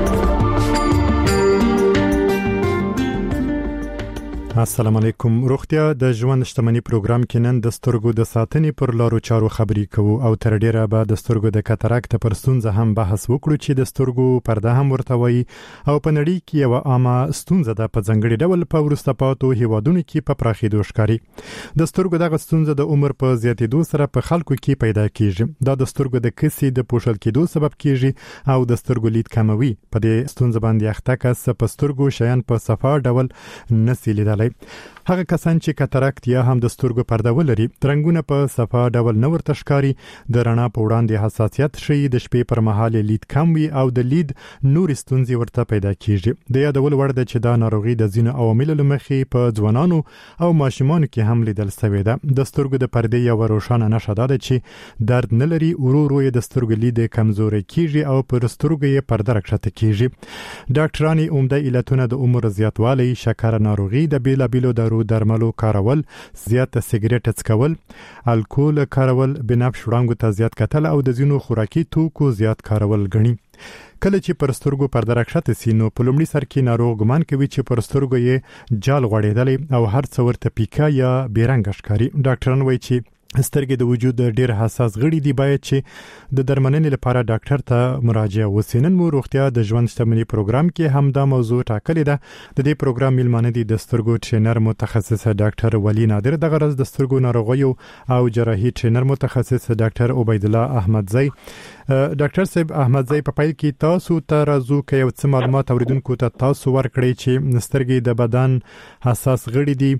السلام علیکم. روغتیا د ژوند شتمنۍ پروګرام کې نن د سترګو د ساتنې پر لارو چارو خبرې کوو او تر ډیره به د سترګو د کاتاراکت پر ستونزه هم بحث وکړو چې د سترګو پرده هم ورته وایي او په نړۍ کې یو عامه ستونزه ده په ځانګړي ډول په وروسته پاتو هیوادونو کې په پراخېدو ښکاري. د سترګو دغه ستونزه د عمر په زیاتېدو سره په خلکو کې پیدا کیږي. دا د سترګو د کسي د پوښل کېدو سبب کیږي او د سترګو لید کموي. په دې ستونزه باندې اخته کس په سترګو شیان په صفا ډول نسی لیدلای. هغه کسان چې کاتاراکت یا هم د سترګو پرده ولري رنگونه په صفا ډول نه ورته ښکاري، د رڼا په وړاندې حساسیت شي، د شپې پر مهال لید کم وي او د لید نور ستونزې ورته پیدا کیږي. د یادول وړ ده چې دا ناروغي د ځینو عواملو له مخې په ځوانانو او ماشومانو کې هم لیدل شوې ده. د سترګو د پردې یو روښانه نښه ده چې درد نه لري، ورو ورو د سترګو لید کمزوري کیږي او پر سترګو یې پرده راکښته کیږي. ډاکټرانی عمده علتونه د عمر زیاتوالی، شکر ناروغي، د بیلابیلو دارو درملو کارول، زیات سیګریټ څکول، الکول کارول، بنفش وړانګو ته زیات کتل او د ځینو خوراکي توکو زیات کارول غني. کله چې پر سترګو پرده راکښته سي نو په لومړي سر کې ناروغ ګمان کوي چې پر سترګو یې جال غوړېدلی او هر څه ورته پیکا یا بیرنګ ښکاري. ډاکټران وایي چې سترګې د وجود ډېر حساس غړي دي، باید چې د درملنې لپاره ډاکټر ته مراجعه وکړي. نن مو روغتیا د ژوند شتمنۍ پروګرام کې هم دا موضوع ټاکلې ده. د دې پروګرام میلمانه دي د سترګو ټرینر متخصص ډاکټر ولی نادر، د غرض د سترګو ناروغیو او جراحي ټرینر متخصص ډاکټر عبید الله احمدزی. ډاکټر صاحب احمدزی، په پای کې تاسو ته راځو که یو څه معلومات اوریدونکو ته تاسو ورکړئ چې سترګې د بدن حساس غړي دي،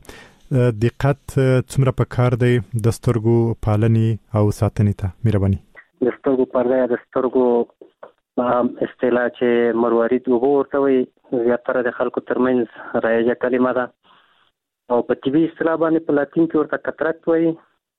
دقت څومره پکار دی د سترګو پالنې او ساتنې ته؟ مهرباني. د سترګو پرده د سترګو اصطلاح چې مروارید وګو ورته وي، زیاتره د خلکو ترمنځ رایجه کلمه ده او په طبي اصطلاح باندې په لاتین کې ورته کاتاراکت وایي.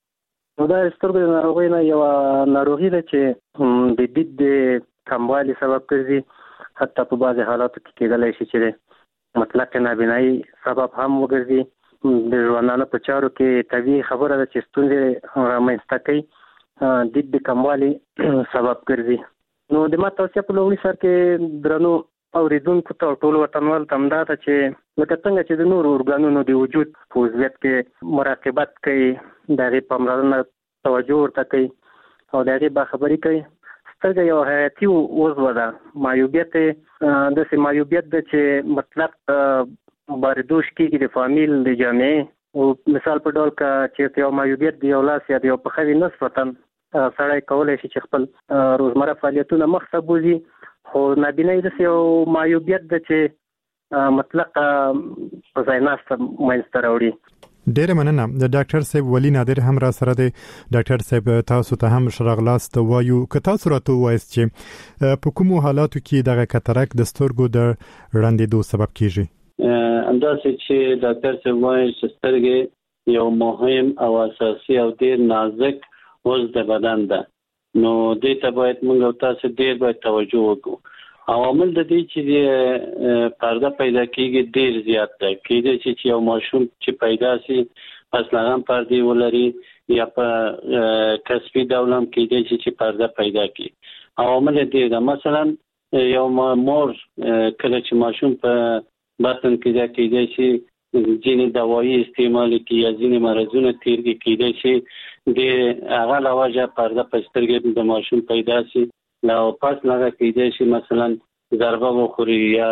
نو دا سترګو د ناروغۍ نه یو ناروغي ده چې د دید د کموالي سبب ګرځي، حتی په بعضې حالاتو کې کېدلی شي چې مطلق نابینایي سبب هم وګرځي. د ژوندانه په چارو کې طبیعي خبره ده چې ستونزې رامنځته کوي، دید د کموالي سبب ګرځي. نو د ما توصیه په لومړي سر کې درنو اوریدونکو ته او ټولو وطنوالو ته همدا ده چې لکه څنګه چې د نورو ارګانونو د وجود په عضویت کې مراقبت کوي، د هغې پاملرنه توجه ورته کوي او د هغې باخبري کوي. سترګه یو حیاتي عضو ده. معیوبیت داسې معیوبیت ده چې مطلق باردوش کېږي د فامیل د جامعې. او مثال په ډول که چې یو معیوبیت د یو لاس یا د یو پښوي نسبتا سړی کولی شي چې خپل روزمره فعالیتونه مخ ته بوځي، خو نابینایي داسې یو معیوبیت ده چې مطلق په ځای ناسته منځته راوړي. ډیره مننه. د ډاکټر صاحب ولی نادر هم را سره دی. ډاکټر صاحب تاسو ته هم شراغلاست وایو، که تاسو راته وایست چې په کومو حالاتو کې دغه کاتاراکت د سترګو د ړندېدو سبب کیږي؟ همداسې چې ډاکټر صاحب وایي چې سترګې یو مهم او اساسي او ډېر نازک عضو د بدن ده، نو دې ته باید موږ او تاسو ډېر باید توجه وکړو. عوامل د دې چې پرده پیدا کېږي ډېر زیات ده. کېدای شي چې یو ماشوم چې پیدا سي اصلا هم پردې ولري یا په کسبي ډول هم کېدای شي چې پرده پیدا کړي. عوامل ډېر ده. مثلا یو مور کله چې ماشوم په بطن کې دا کېدای شي ځینې دوایي استعمال کړي یا ځینې مرضونه تیر کې کېدای شي د هغه له وجه پرده په سترګې د ماشوم پیدا شي. او پس هغه کېدای شي مثلا ضربه وخوري یا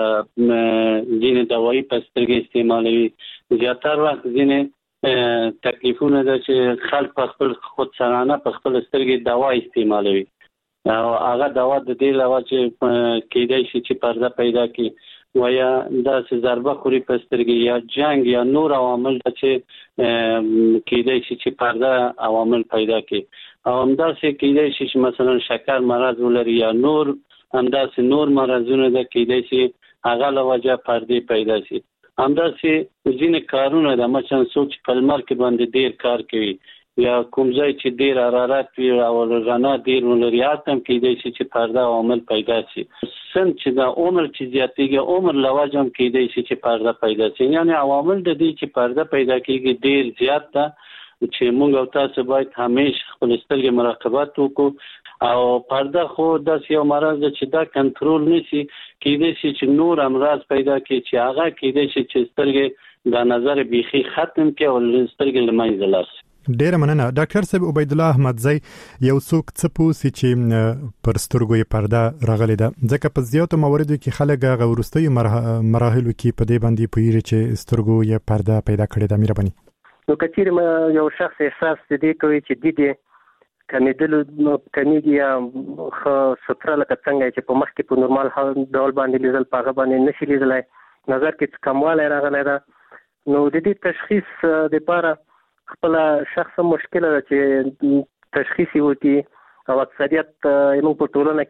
ځینې دوایي په سترګې استعمالوي. زیاتره وخت ځینې تکلیفونه ده چې خلک په خپل خودسرانه په خپل سترګې دوا استعمالوي او هغه دوا د دې له وجې کېدای شي چې پرده پیدا کړي، ویا داسې ضربه خوري په سترګې یا جنگ یا نور عوامل ده چې کېدای شي چې پرده عوامل پیدا کړي. او همداسې کېدای شي چې مثلا شکر مرض ولري یا نور همداسې نور مرضونه ده کېدای شي هغه له وجه پردې پیدا شي. همداسې ځینې کارونه ده، مثلا څوک چې په لمر کې باندې ډېر کار کوي یا کوم ځای چې ډېر حرارت وي او رڼا ډېر ولري، هلته هم کېدای شي چې پرده عوامل پیدا شي. سن چې د عمر چې زیاتېږي عمر له وجه هم کېدای شي چې پرده پیدا شي. یعنې عوامل د دې چې پرده پیدا کېږي ډېر زیات ده چې موږ او تاسو باید همیشه خپل سترګې مراقبت وکړو او پرده خو د یو مرض چې دا کنټرول نشي کېدای شي چې نور امراض پیدا کړي چې هغه کېدای شي چې سترګې د نظر بيخي ختم کړي او سترګې لمنځه لاړ. ډیر مننه ډاکټر صاحب عبید الله احمدزی یو څوک څه پوسی چې پر سترګو یې پرده راغلی ده ځکه په زیاتو مواردو کې خلک غوړستي مراحلو کې په دې باندې پوهیږي چې سترګو یې پرده پیدا کړې ده. مهرباني. نو کچیر یو شخص احساس دې کوي چې د دې کمیدلو کمیږي یا خو ستره لکه څنګه چې په مخ کې په نورمال ډول باندې لیدل پاغه باندې نشي لیدلای نظر کې کموالی راغلی ده. نو د دې تشخیص د لپاره خپل شخص مشکل ده چې تشخیص وکړي او اکثریت موږ په ټولنه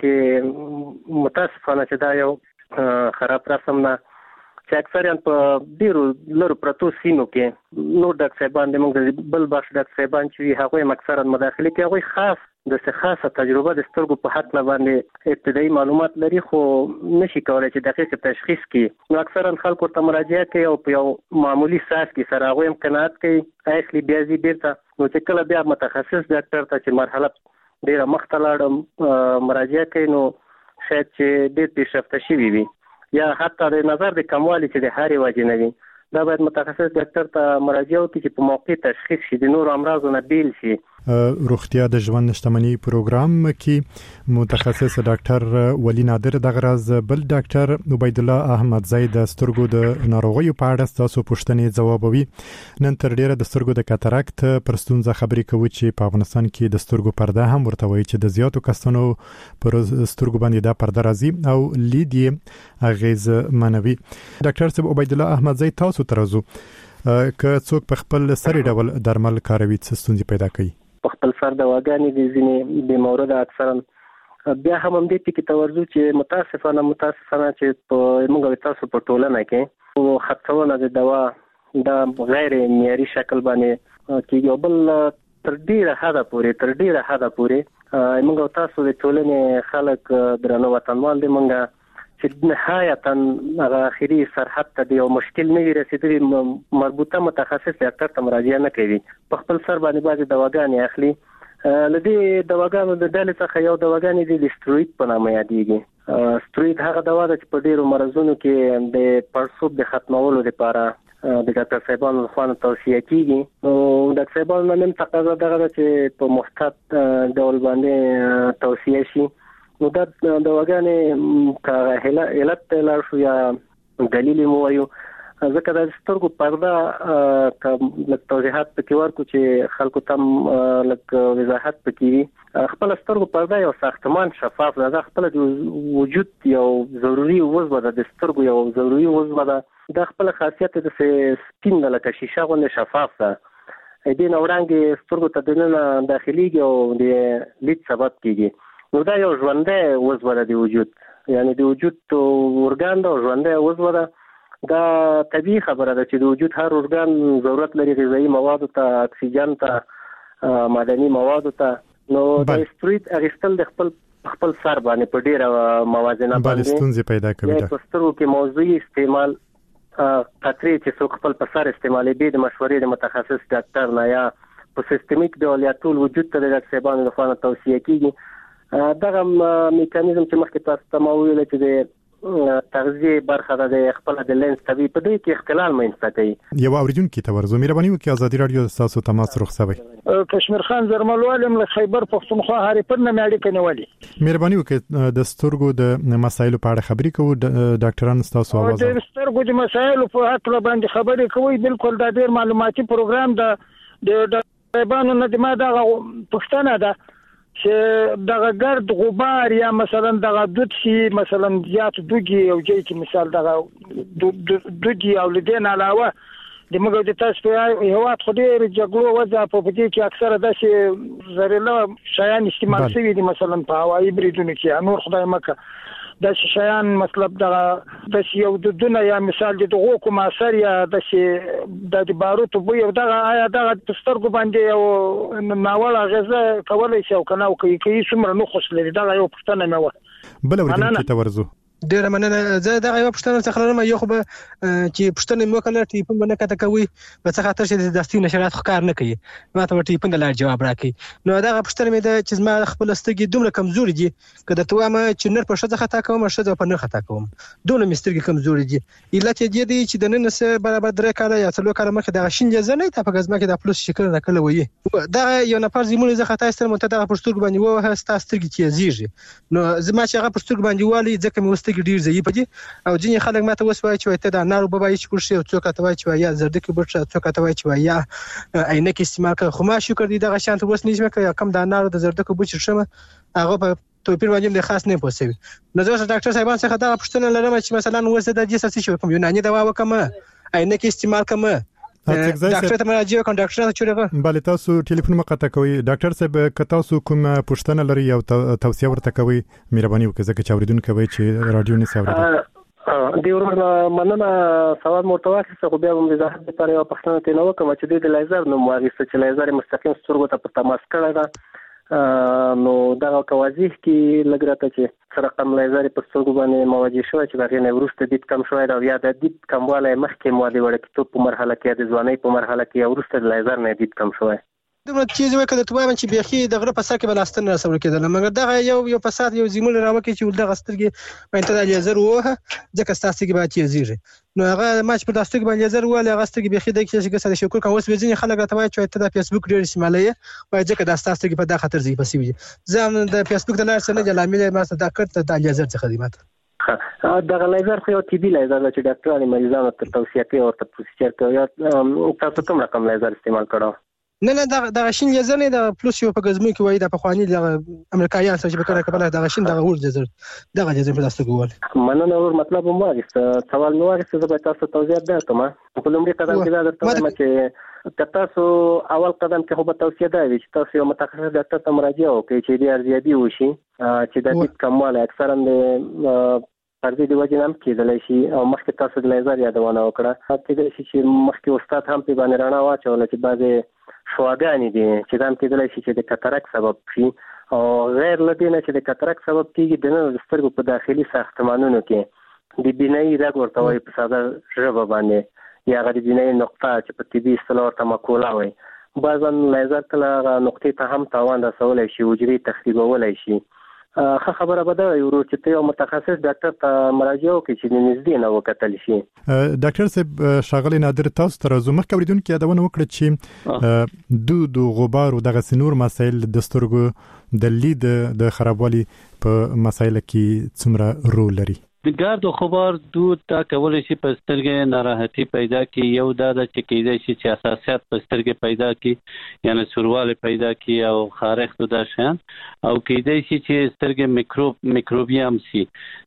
کې متاسفانه چې دا یو خراب رسم نه چې اکثریت په ډیرو لرو پرتو سیمو کې نور ډاکټر صاحبان د موږ بل بخش ډاکټر صاحبان چې هغه اکثرا مداخله کوي هغه خاص د څه خاصه تجربه د سترګو په حق باندې ابتدایي معلومات لري خو نشي کولای چې دقیق تشخیص کړي. نو اکثرا خلکو ته مراجعه کوي او په یو معمولی ساس کې سره هغه هم قناعت کوي اصلي بیا زی بیرته نو چې کله بیا متخصص ډاکټر ته چې مرحله ډیره مخته لاړم مراجعه کوي نو شاید چې ډېر پیشرفته شوي وي یا حتی د نظر د کموالي چې د هرې وجې نه وي دا باید متخصص ډاکټر ته مراجعه وکړي چې په موقع تشخیص شي د نورو امراضو نه بیل شي. روغتیا د ژوند شتمنۍ پروګرام کې متخصص ډاکټر ولی نادر دغه راز بل ډاکټر عبید الله احمدزی د سترګو د ناروغیو په اړه تاسو پوښتنې ځوابوي. نن تر ډیره د سترګو د کاتاراکت پر ستونزه خبرې کوي چې په افغانستان کې د سترګو پرده هم ورته وایي چې د زیاتو کسانو پر سترګو باندې دا پرده راځي او لید یې اغیز منوي. ډاکټر صاحب عبید الله احمدزی تاسو ترازو که څوک په خپل سری ډول درمل کاروي څه ستونزې پیدا کوي؟ په خپل سر دواګانې د ځینې د مورد اکثرا بیا هم هم دې کې توجه چې متاسفانه متاسفانه چې په موږ تاسو په ټولنه کې او خطونه د دوا د غیر معیاري شکل باندې کې یو بل تر ډیره حده پورې تر ډیره حده پورې موږ تاسو د ټولنې خلک درنو وطنوال دي موږ چې نهایتا هغه اخري سرحد ته یو مشکل نه رسیدلی مربوطه متخصص ډاکټر ته مراجعه نه کوي په خپل سر باندې بعضي دواګانې اخلي. لدی دواګانو د ډلې څخه یو دواګانې د استروید په نامه یادېږي. استروید هغه دوا ده چې په ډیرو مرزونو کې د پړسوب د ختمولو لپاره د ډاکټر صاحبانو لخوا توصیه کیږي. نو ډاکټر صاحبانو نن تقاضا دغه چې په محتاط ډول باندې توصیه شي. نو دا دواګانې که علت ته لاړ شو یا دلیل مو وایو ځکه د سترګو پرده که لږ توضیحات پکې ورکړو چې خلکو ته هم لږ وضاحت پکې وي. خپل سترګو پرده یو ساختمان شفاف ده خپل د وجود یو ضروري عضو ده د سترګو یو ضروري عضو ده دا خپل خاصیت د سپین ده لکه شیشه غوندې شفاف ده دې نه وړاندې سترګو ته دننه داخليږي او د لید سبب کیږي. نو دا یو ژوندی عضو ده د وجود یعنی د وجود ارګان ده ژوندی عضو ده. دا طبيعي خبره ده چې د وجود هر ارګان ضرورت لري غذایی موادو ته اکسیجن ته معدني موادو ته. نو د استروید اغستل د خپل خپل سر باندې په ډیره موازنه باندې ستونزې پیدا کوي. د پسترو کې موضوعي استعمال قطري چې څوک خپل په سر استعمالي به د مشورې د متخصص ډاکټر نه یا په سیستمیک ډول یا ټول وجود ته د ډاکټر صاحبانو لخوا توصیه کیږي. دغه میکانیزم چې مخکې تاسو ته مو ویل چې د تغذیه برخه د خپل د لینس طبي په دې کې اختلال منځته کوي. یو اوریدونکو ته ورزو مهرباني وکړئ ازادي رادیو تاسو تماس رخصوي. کشمیر خان زرملوالم له خیبر پښتونخوا هاري پر نه مېړی کنيولي. مهرباني وکړئ د سترګو د مسایلو په اړه خبرې کوو ډاکټران تاسو आवाज. د سترګو د مسایلو په اړه باندې خبرې کوي بالکل دا ډیر معلوماتي پروګرام ده د طالبانو نه د ما دا پښتنه ده چې دغه ګرد غبار یا مثلا دغه دود شي مثلا زیات دوګي او جې کې مثال دغه دوګي او لدین علاوه د موږ د تاسو په هوات خو ډېر جګړو وځه په دې کې اکثره د شي زریلا شیان استعمال شوی دي مثلا په هوایي بریدونو کې نور خدای مکه د شیان مطلب دغه د یو د دنیا یا مثال د دغه کوم اثر یا د د باروت بو یو دغه آیا دغه سترګو باندې یو ناوړه غزه کولای شي او کنه او کوي کوي څومره نو خوش لري دغه یو پښتنه مې و بل ورته ته ورزو ډیره مننه. زه دا یو پښتنه څخه لرم، یو خو به چې پښتنه مو کنه ټیپون باندې کته کوي په څه خاطر چې د دستي نشرات ښکار نه کوي، ما ته ټیپون د لار جواب راکړي. نو دا پښتنه مې د چې ما خپل سترګې دومره کمزوري دي که درته وایم چې نر په شته خطا کوم شته په نه خطا کوم، دومره مې سترګې کمزوري دي. علت یې دی چې د نن سه برابر درې کاله یا څلور کاله مخکې د شین جزنه ته په غزما کې د پلوس شکل نه کله وي. دا یو نفر زموږ زه خطا استر مته د پښتور باندې وه ستا سترګې چې زیږي. نو زما چې هغه پښتور باندې والی ځکه مې وستګ ډیر ځای پدې او ځینې خلک ماته وسوي چې ته د نارو بابا چې کوشي او څوک ته وای چې یا زردکی بټ څوک ته وای چې یا عینک استعمال کوي. خو ما شکر دي دغه شانت وس نشم کوي کم د نارو د زردکی بټ شمه هغه په توپیر باندې د خاص نه پوسوي. نو زه ډاکټر صاحبان څخه دا پښتنه لرم چې مثلا وسه د دې ساسي شو کوم یوناني دوا وکم عینک استعمال کوم ډاکټر ته مراجعه کوم ډاکټر ته چورغه بل تاسو ټلیفون مقطع کوي. ډاکټر صاحب که تاسو کوم پښتنه لري او توصيه ورته کوي مهرباني وکړئ ځکه چې اوریدونکو کوي چې رادیو نه ساوي دی ورونه مننه. سوال مرتواخي څه خو بیا هم د زحمت لپاره یو پښتنه ته نو کوم چې د لیزر نو مواغیسته چې لیزر مستقیم سترګو ته په تماس کړی دا نو دا توازیح کې لګراته چې سره کم لیزر په سترګو باندې مواجه شوی چې هغه نه ورسته دید کم شوی دا یا د دید کمواله مخکې مواده وړ کې په مرحله کې د ځواني په مرحله کې ورسته لیزر نه دید کم شوی. دغه چیز وکړه ته وایم چې بيخي دغه په سر کې بلاستن رسول کېدل، مګر دغه یو یو فساد یو زمول راوکې چې دغه سترګې باندې د لیزر وه ځکه ستاسو کې باید یزیږي. نو هغه ماچ په داستګ باندې لیزر وله هغه سترګې بيخي د کې چې شکر کوم اوس وځي خلک راته وایي چې ته د فیسبوک ډیر استعمالوي وایي ځکه د ستاسو کې په دغه خطر زی پسی وي. زه د فیسبوک د لار سره جلامل ما ته دا کړ ته د لیزر څخه خدمات دغه لیزر خو یو ټي بي لیزر چې ډاکټرانو مریضانو ته توصیه کوي او ته پروسیجر کوي. تاسو کوم رقم لیزر استعمال کړو؟ نه نه دا دا شین لیزر نه دا پلس یو په غزمو کې وای دا په خواني د امریکایان سره چې په کړه کبل دا شین دا ور لیزر دا لیزر په تاسو ګول مننه ور مطلب مو واغسته سوال نو واغسته زه به تاسو توضیح درکم. په لومړي قدم کې دا درته چې تاسو اول قدم کې خو به توصیه دا وي چې تاسو یو متخصص ډاکټر ته مراجعه وکړئ چې د ارزیابي وشي چې د دې کمواله اکثرا د فرضي دی وجه هم کېدلی شي او مخکې تاسو د لیزر یادونه وکړه کېدلی شي چې مخکې استاد هم په باندې رڼا واچول چې بعضې شواګانې دي چې دا هم کېدلی شي چې د کاتاراک سبب شي او غیر له دې نه چې د کاتاراک سبب کېږي دننه د سترګو په داخلي ساختمانونو کې د بینایي رګ ورته وایي په ساده ژبه باندې یا هغه د بینایي نقطه چې په طبي اصطلاح ورته مقوله وایي بعضا لیزر کله هغه نقطې ته هم تاوان رسولی شي حجرې تخریبولی شي. ښه خبره به دا وي چې ته یو متخصص ډاکټر ته مراجعه وکړي چې نږدې نه وکتل شي. ډاکټر صاحب ښاغلی نادر تاسو ته راځو مخکې اورېدونکي یادونه وکړه چې دود او غبار او دغسې نور مسایل د سترګو د لید د خرابوالي په مسایلو کې څومره رول لري؟ د ګرد او غبار دود دا کولای شي په سترګې ناراحتي پیدا کړي. یو دا د چې کېدای شي چې اساسیات په سترګې پیدا کړي یعنی سورواله پیدا کړي او خارښت د شان او کېدای شي چې سترګې میکروب میکروبیام سي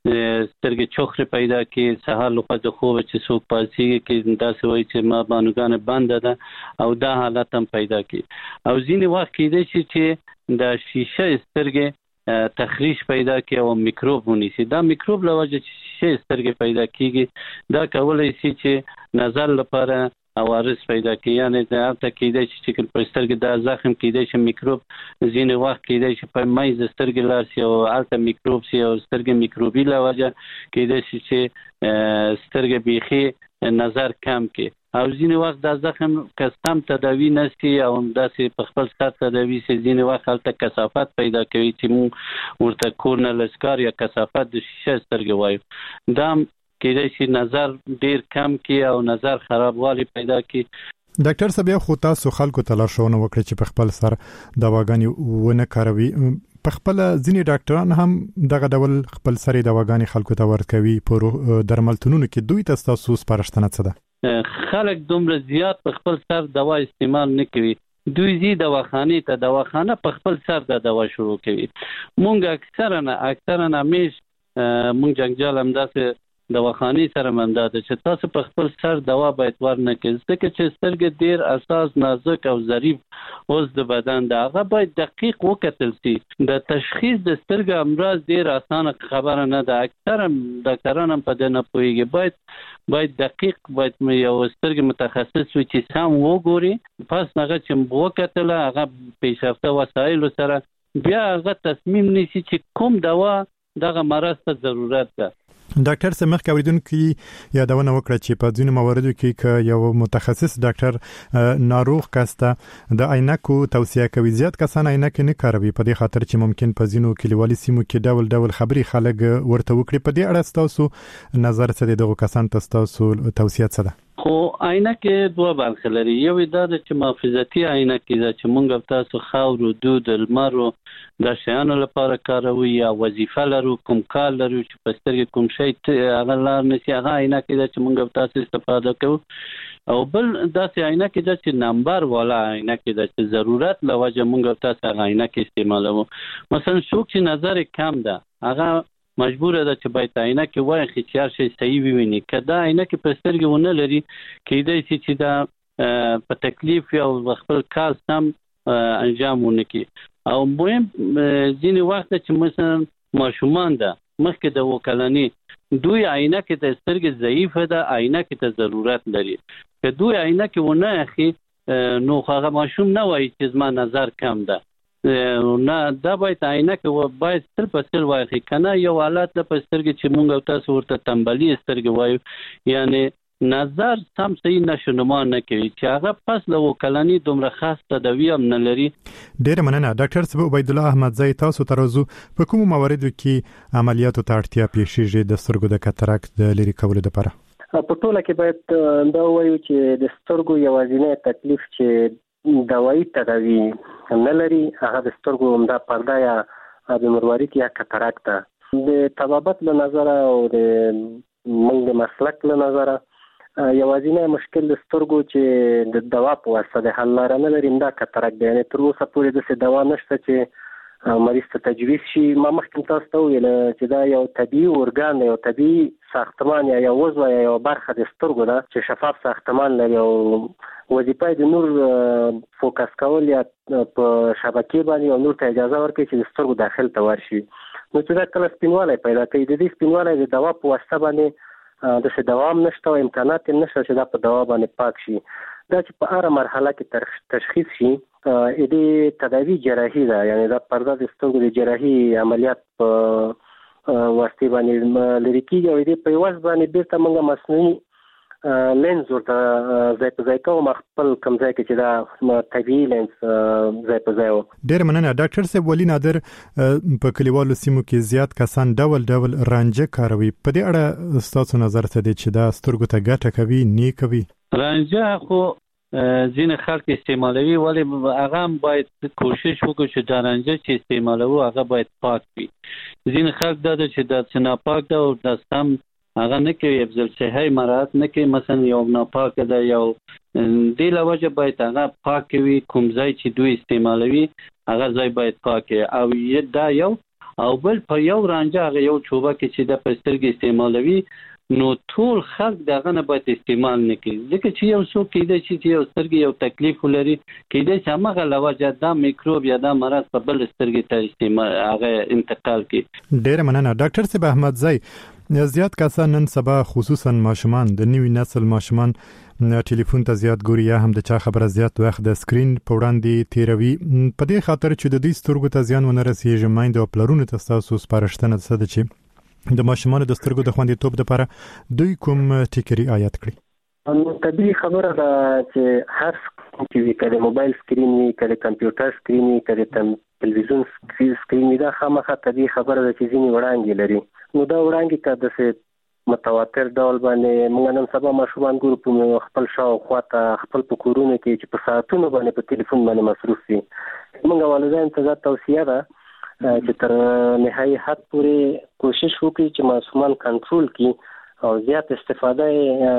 سترګې چوخره پیدا کړي. سهار لخوا د خوب چې څوک پاسي کې دا سوي چې ما باندې بند ده او دا حالت هم پیدا کړي او ځینې وخت کېدای شي چې د شیشه سترګې تخریش پیدا کی او میکروب ونیسي. دا میکروب لوجه چې شیشه سترګې پیدا کیږي دا کولای شي چې نظر لپاره عوارض پیدا کوي یعنی دا ته کېدای شي چې په سترګې دا زخم کېدای شي میکروب ځینې وخت کېدای شي په مایز سترګې لار شي او الته میکروب شي او سترګې میکروبي لوجه کېدای شي چې سترګې بيخي نظر کم کوي او ځینې وخت دا زخم کستم تداوی نشي او داسې په خپل سر تداوی سي ځینې وخت الته کثافت پیدا کوي چې مو ورته کورنل اسکار یا کثافت د شیشه سترګې وایو. دا کېدای شي نظر ډیر کم کی او نظر خرابوالی پیدا کی. ډاکټر صاحب یو خو تاسو خلکو ته لارښوونه وکړئ چې په خپل سر دواګانې ونه کاروي. په خپل ځینې ډاکټران هم دغه ډول خپل سر دواګانې خلکو ته ورکوي په درملتونونو کې. دوی ته تاسو سپارښتنه څه ده؟ خلک دومره زیات په خپل سر دوا استعمال نه کوي. دوی زی دواخانه ته دواخانه په خپل سر د دوا شروع کوي. مونږ اکثرا اکثرا همیش مونږ جنجال هم داسې دواخانه سره منداده چې تاسو په خپل سر دوا باید ورنه کړئ ځکه چې سترګې ډیر اساس نازک او ظریف اوس د بدن دا هغه باید دقیق وکتل شي. د تشخیص د سترګې امراض ډیر اسانه خبره نه ده. اکثرا ډاکټران هم په دې نه پوهیږي. باید باید دقیق باید یو سترګې متخصص وي چې سم وګوري پس هغه چې وکتل هغه پیشرفته وسایل سره بیا هغه تصمیم نیسي چې کوم دوا دغه مرض ته ضرورت ده. ډاکټر سمخ کوریدونکو یادونه وکړه چې په ځینو مواردو کې ک یو متخصص ډاکټر ناروغ کاسته د عینکو توصیه کوي زیات کسان عینک نه کاروي په دې خاطر چې ممکن په ځینو کلیوالي سیمو کې ډول ډول خبري خلک ورته وکړي په دې اړه تاسو نظر څه دی دغه کسان تاسو توصیه څه ده خو عینکې دوه برخې لري یو دا چې محافظتي عینکې ده چې موږ تاسو خاور دود المر د شیانو لپاره کاروي یا وظیفه لرو کوم کار لرو چې په سترګې کوم شی هغه لار نشي هغه عینکې ده چې موږ تاسو استفاده کوو او بل داسې عینکې ده چې نمبر والا عینکې ده چې ضرورت لوجه موږ تاسو هغه عینکې استعمالوو مثلا څوک چې نظر کم ده هغه مجبور ده چې باید عینکې واخلي چې هر شی صحیح وویني کدا عینکې په سترګې ونه لري کېدای شي چې دا په تکلیف او خپل کار سم انجام ونکړي او مهم ځینې وخت چې مثلا ماشومان ده مخکې د وکلني دوی عینکې د سترګې ضعیفه ده عینکې ته ضرورت لري که دوی عینکې ونه اخلي نو هغه ماشوم نه وایي چې زما نظر کم ده نه دا باید عینکې باید تل په تل واخلي کنه یو حالت د پسترګې چې مونږ تاسو ورته تنبلی سترګې وایو یعنی نظر سم صحیح نشونما نه کوي چې هغه پس له وکلني دومره خاص تداوی هم نه لري ډیر مننه ډاکټر صاحب عبید الله احمد زئی تاسو ترازو په کوم مواردو کې عملیاتو ته اړتیا پیښیږي د سترګو د کاتاراکت د لری کولو لپاره په ټوله کې باید دا وایو چې د سترګو یوازینی تکلیف چې دوايي تداوی نه لري هغه د سترګو عمده پرده یا د مروارید یا کاتاراکت د طبابت له نظر او د موږ د مسلک له نظر یوازینی مشکل د سترګو چې د دوا په واسطه د حل لاره نه لري دا کاتاراکت دی تر اوسه پورې د څه دوا نشته چې مریض ته تجویز شي ما مخکې تاسو ته ویل چې دا یو طبيعي اورګان دی یو طبيعي ساختمان یا یو عضو یا یو برخه د سترګو ده چې شفاف ساختمان لري او وظیفه د نور فوکس کول یا په شبکې باندې او نور ته اجازه ورکړي چې د سترګو داخل ته ورشي نو چې دا کله سپینوالی پیدا کوي د دې سپینوالی د دوا په واسطه باندې د څه دوام نشته او امکانات نشته چې دا په دوا باندې پاک شي دا چې په هر مرحله کې تشخیص شي دې تداوی جراحي ده یعنی دا پرده د سترګو د جراحي عملیات په واسطه باندې لري کیږي او دې په واسطه باندې بیرته موږ مصنوعي لینز ورته ځای په ځای کوم خپل کوم ځای کې چې دا طبيعي لینز ځای په ځای و ډېر مننه ډاکټر صاحب ولی نادر په کلیوالو سیمو کې زیات کسان ډول ډول رانجه کاروي په دې اړه ستاسو نظر څه دی چې دا سترګو ته ګټه کوي نه کوي رانجه خو ځینې خلک استعمالوي ولی هغه هم باید کوشش وکړي چې دا رانجه چې استعمالوي هغه باید پاک وي ځینې خلک دا چې دا څه ناپاک ده او دا سم هغه نه کوي افضل صحي مراعات نه کوي مثلا یو ناپاک ده یو د لوجه باید هغه پاک وي کوم ځای چې دوی استعمالوي هغه ځای باید پاک او دا یو او بل په یو رانجه هغه یو چوبه کې چې د پسترګي استعمالوي نو ټول خلک دغه نه باید استعمال نه کوي ځکه چې یو څوک کېدای شي چې یو سترګې یو تکلیف ولري کېدای شي هغه لوجه دا میکروب یا دا مرض په بل سترګې ته استعمال هغه انتقال کوي ډېر مننه ډاکټر صاحب احمد زئی زیات کسان نن سبا خصوصا ماشومان د نوي نسل ماشومان ټلیفون ته زیات ګوري یا هم د چا خبره زیات وخت د سکرین په وړاندې تیروي په دې خاطر چې د دې سترګو ته زیان ونه رسیږي مایند او پلرونو ته تاسو سپارښتنه څه ده چې د ماشومان د سترګو د خوندیتوب لپاره دوی کوم ټیکري آیات کړی نو طبيعي خبره ده چې هر چې وی کله موبایل سکرین وی کله کمپیوټر سکرین وی کله تلویزیون سکرین دا خامخا طبيعي خبره ده چې ځینې وړاندې لري نو دا وړاندې کا د څه متواتر ډول باندې موږ نن سبا ماشومان ګورو په خپل شاوخوا ته خپل په کورونه کې چې په ساعتونو باندې په ټلیفون باندې مصروف وي موږ والدین ته دا توصیه ده چې تر نهایي حد پورې کوشش وکړي چې ماشومان کنټرول کړي او زیات استفاده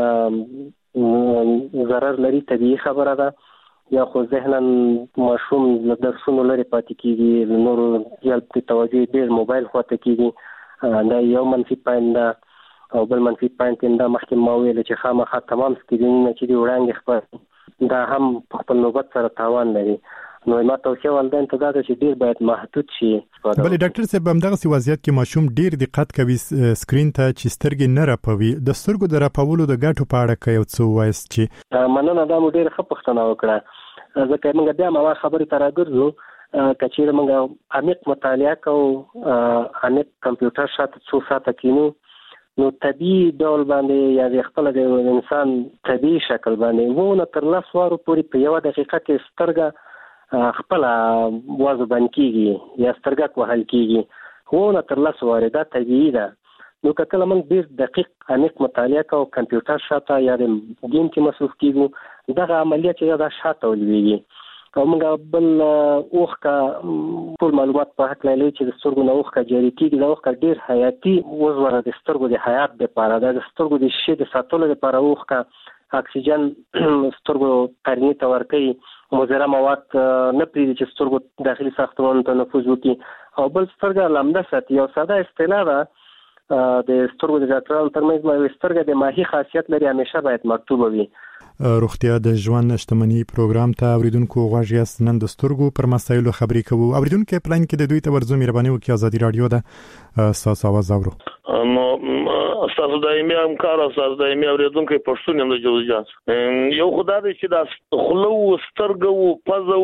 ضرر لري طبيعي خبره ده یا خو ذهناً ماشوم له درسونو لري پاتې کیږي نور یال په توجه ډېر موبایل خواته کیږي دا یو منفي پاین ده او بل منفي پاین دا مخکې ما ویل چې خامخا تمام سکرینونه چې دی وړاندې خپل دا هم په خپل نوبت سره تاوان لري نو ما توصیه والدین ته دا چې ډیر باید محدود شي بلې ډاکټر صاحب هم دغه وضعیت کې ماشوم ډیر دقت کوي سکرین ته چې سترګې نه راپوي د سترګو د راپولو د ګټو په اړه کوي څه وایي چې مننه دا مو ډیر ښه پوښتنه وکړه ځکه موږ بیا ما خبرې ته راګرځو کچېره موږ عمیق مطالعه کوو عمیق کمپیوټر شاته څو ساعته کینو نو طبيعي ډول باندې یا د خپل د انسان طبيعي شکل باندې وونه تر لاس وارو پورې په یو دقیقه کې سترګه خپل وازه باندې کیږي یا سترګه کوهل کیږي وونه تر لاس واره دا طبيعي ده. نو کله موږ ډیر دقیق عمیق مطالعه کوو کمپیوټر شاته یا د ګیم کې مصروف کیږو دغه عملیات یا د شاته ولويږي او موږ بل اوخ کا ټول معلومات په حق لري چې د سترګو نه اوخ کا جری کیږي د اوخ کا ډیر حیاتي وزوره د سترګو د حیات لپاره د سترګو د شي د ساتلو لپاره اوخ کا اکسیجن سترګو قرنی ته ورکوي مضر مواد نه پریږدي چې سترګو داخلي ساختمان ته نفوذ وکړي او بل سترګه لمده ساتي. یو ساده اصطلاح ده د سترګو د ډاکټرانو ترمنځ ما سترګه د ماهي خاصیت لري همیشه باید مکتوبه وي. روغتیا د ژوند شتمنۍ پروګرام ته اوریدونکو غواړي است نن د سترګو پر مسایلو خبرې کوو. اوریدونکو پلان کې د دوی ته ورزو مهرباني وکړئ ازادي رادیو ده ساس आवाज اورو نو تاسو دایمي همکار او تاسو دایمي اوریدونکو پښتون هم د جوړجان یو خدای دې چې د خلو سترګو پزو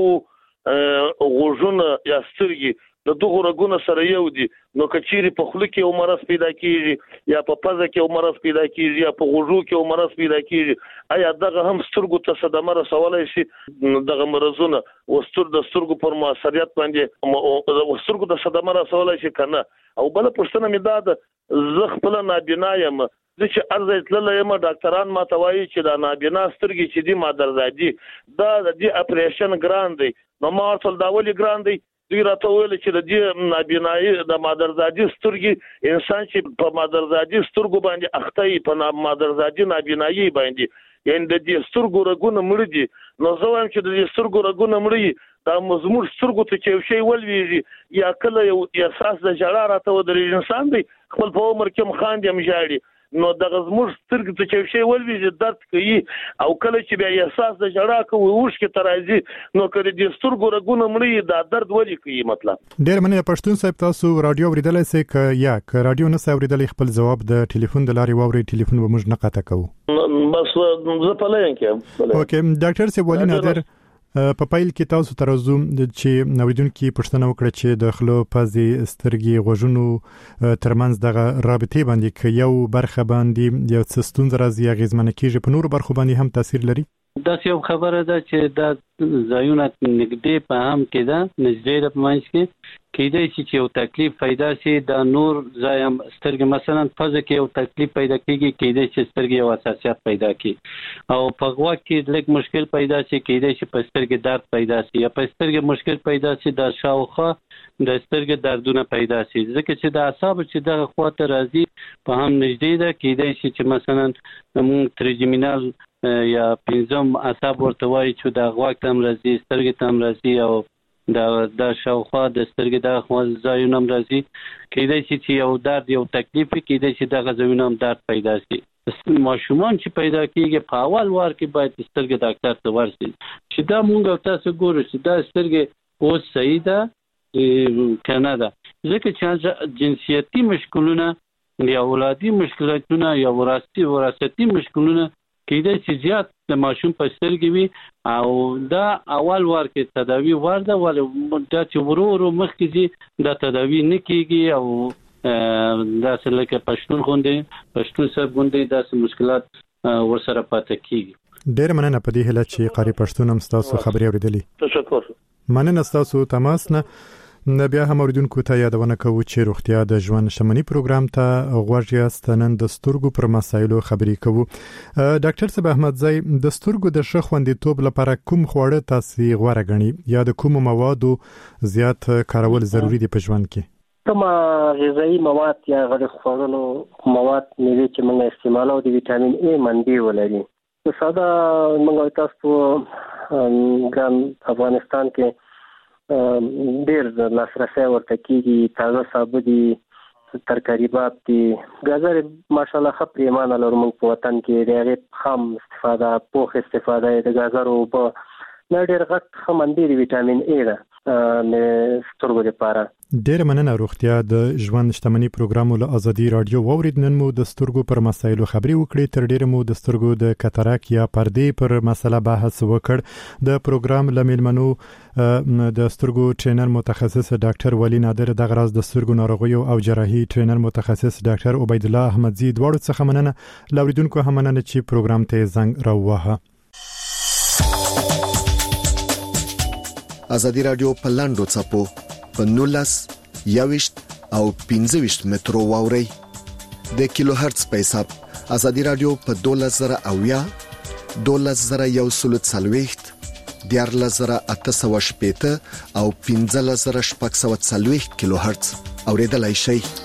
غوژونه یا سترګي د دغه رګونو سره یو دي نو کچيري په خلو کې عمرس پیدا کیږي یا په پزه کې عمرس پیدا کیږي یا په غوژو کې عمرس پیدا کیږي آیا دغه هم سترګو ته صدمه رسولای شي دغه مرزونه وستر د سترګو پر موثریت باندې وسترګو ته صدمه رسولای شي کنه. او بل پښتنه مې دا زه خپل نابینا یم زه چې ارزه تلل یم ډاکټران ما ته وایي چې دا نابینا سترګې چې دي مادرزادي دا د دې اپریشن ګران دی نو ما ټول دا ولې ګران دی دوی راته ویل چې د دې نابینایي د مادرزادي سترګې انسان چې په مادرزادي سترګو باندې اخته په مادرزادي نابینایي باندې یعنی د دې سترګو رګونه مړ دي نو زه وایم چې د دې سترګو رګونه مړ دا مزمور سترګو ته چې شی ولويږي یا کله یو احساس د جړا راته ودرې انسان دی خپل په عمر کې مخاند یم جاړي نو دغه زموږ سترګې ته چې شی ولويږي درد کوي او کله چې بیا احساس د جړا کوي وښ کې ترازی نو کړي د سترګو رګونه مړ دا درد ولي کوي. مطلب ډیر مننه پښتون صاحب تاسو رادیو اوریدلای سئ ک یا ک رادیو نه اوریدلای خپل جواب د ټلیفون د لارې ووري ټلیفون به موږ نه قطع کوو بس زه په لاین کې. اوکې ډاکټر سی ولی نادر په پایل کې تاسو ترازو چې نویدونکو پښتنه وکړه چې د خلو پزې سترګې غوژونو ترمنځ دغه رابطې باندې کې یو برخه باندې یو څه ستونزه راځي غیزمنه کیږي په نور برخو باندې هم تاثیر لري. دا یو خبره ده چې دا ځایونه نږدې په هم کې ده نږدې په منځ کې کېدای شي چې یو تکلیف پیدا شي دا نور ځایم سترګې مثلا پزه کې یو تکلیف پیدا کیږي کېدای شي سترګې یو حساسیت پیدا کړي او په غوږ کې لږ مشکل پیدا شي کېدای شي په سترګې درد پیدا شي یا په سترګې مشکل پیدا شي د شاوخه د سترګې دردونه پیدا شي ځکه چې د اعصاب چې دغه خواته راځي په هم نږدې ده کېدای شي چې مثلا موږ تریجمینال یا پنځم اعصاب ورته وایي چې د غوږ تم راځي سترګې تم راځي او دا د شاوخوا د سترګې د خوا ځایونه هم راځي کېدای شي چې یو درد یو تکلیف کېدای شي دغه ځایونه هم درد پیدا شي. ماشومان چې پیدا کېږي په اول وار کې باید سترګې ډاکټر ته ورشي چې دا مونږ تاسو ګورو چې دا سترګې اوس صحیح ده کنه ده ځکه چې جنسیتي مشکلونه یا اولادي مشکلاتونه یا وراثتي وراثتي مشکلونه کېدای شي زیات د ماشوم په سترګې وي او دا اول وار کې تداوی ورده ولې دا چې ورو ورو مخکې دي دا تداوی نه کېږي او دا څه لکه پښتون غوندې پښتون صاحب غوندې دا مشکلات ورسره پاتې کېږي. ډېر مننه په دې هله چې قاری پښتون هم تاسو خبرې اورېدلې. تشکر. مننه تاسو تماس نه بیا هم اوریدونکو ته یادونه کوو چې روغتیا د ژوند شتمنۍ پروګرام ته غوږی است نن د سترګو پر مسایلو خبرې کوو. ډاکټر صاحب احمدزی د سترګو د ښه خوندیتوب لپاره کوم خواړه تاسو غوړه غني یا د کوم موادو زیات کارول ضروری دي په ژوند کې؟ کوم غذایی مواد یا غوړ خوړلو مواد مې چې موږ استعمالو د ویټامین ای منبع ولري. ساده موږ تاسو ګران افغانستان کې ډیر لاسرسي ورته کیږي تازه سابه دي ترکاریبات دي غازر ماشاءالله خپل ایمان لرو موږ په وطن کې ډېر خام استفاده پوخ استفاده د غازر او په ډېر غټ خمندې ویټامین ای ده نه سترګو لپاره ډېر مننه. روغتیا د ژوند شتمنۍ پروګرام له ازادي رادیو وورید. نن مو د سترګو پر مسایلو خبري وکړې. تر ډېر مو د سترګو د کاتاراک یا پردې پر مسله بحث وکړ. د پروګرام لمنو د سترګو ټرینر متخصص ډاکټر ولی نادر، د غراز د سترګو ناروغیو او جراحي ټرینر متخصص ډاکټر عبید الله احمدزی، دواړو څخه مننه. لاوریدونکو هم مننه چې پروګرام ته زنګ راووهه. ازادي رادیو په لاندو چپو په نولس یاوشت او پنځه ویشت مترو واوري د کیلو هرتز په حساب. ازادي رادیو په دولس زره اویا دولس زره یو سل څلويخت دیارلس زره اته سوه شپېته او پنځلس زره شپږ سوه څلويخت کیلو هرتز اوریدلای شئ.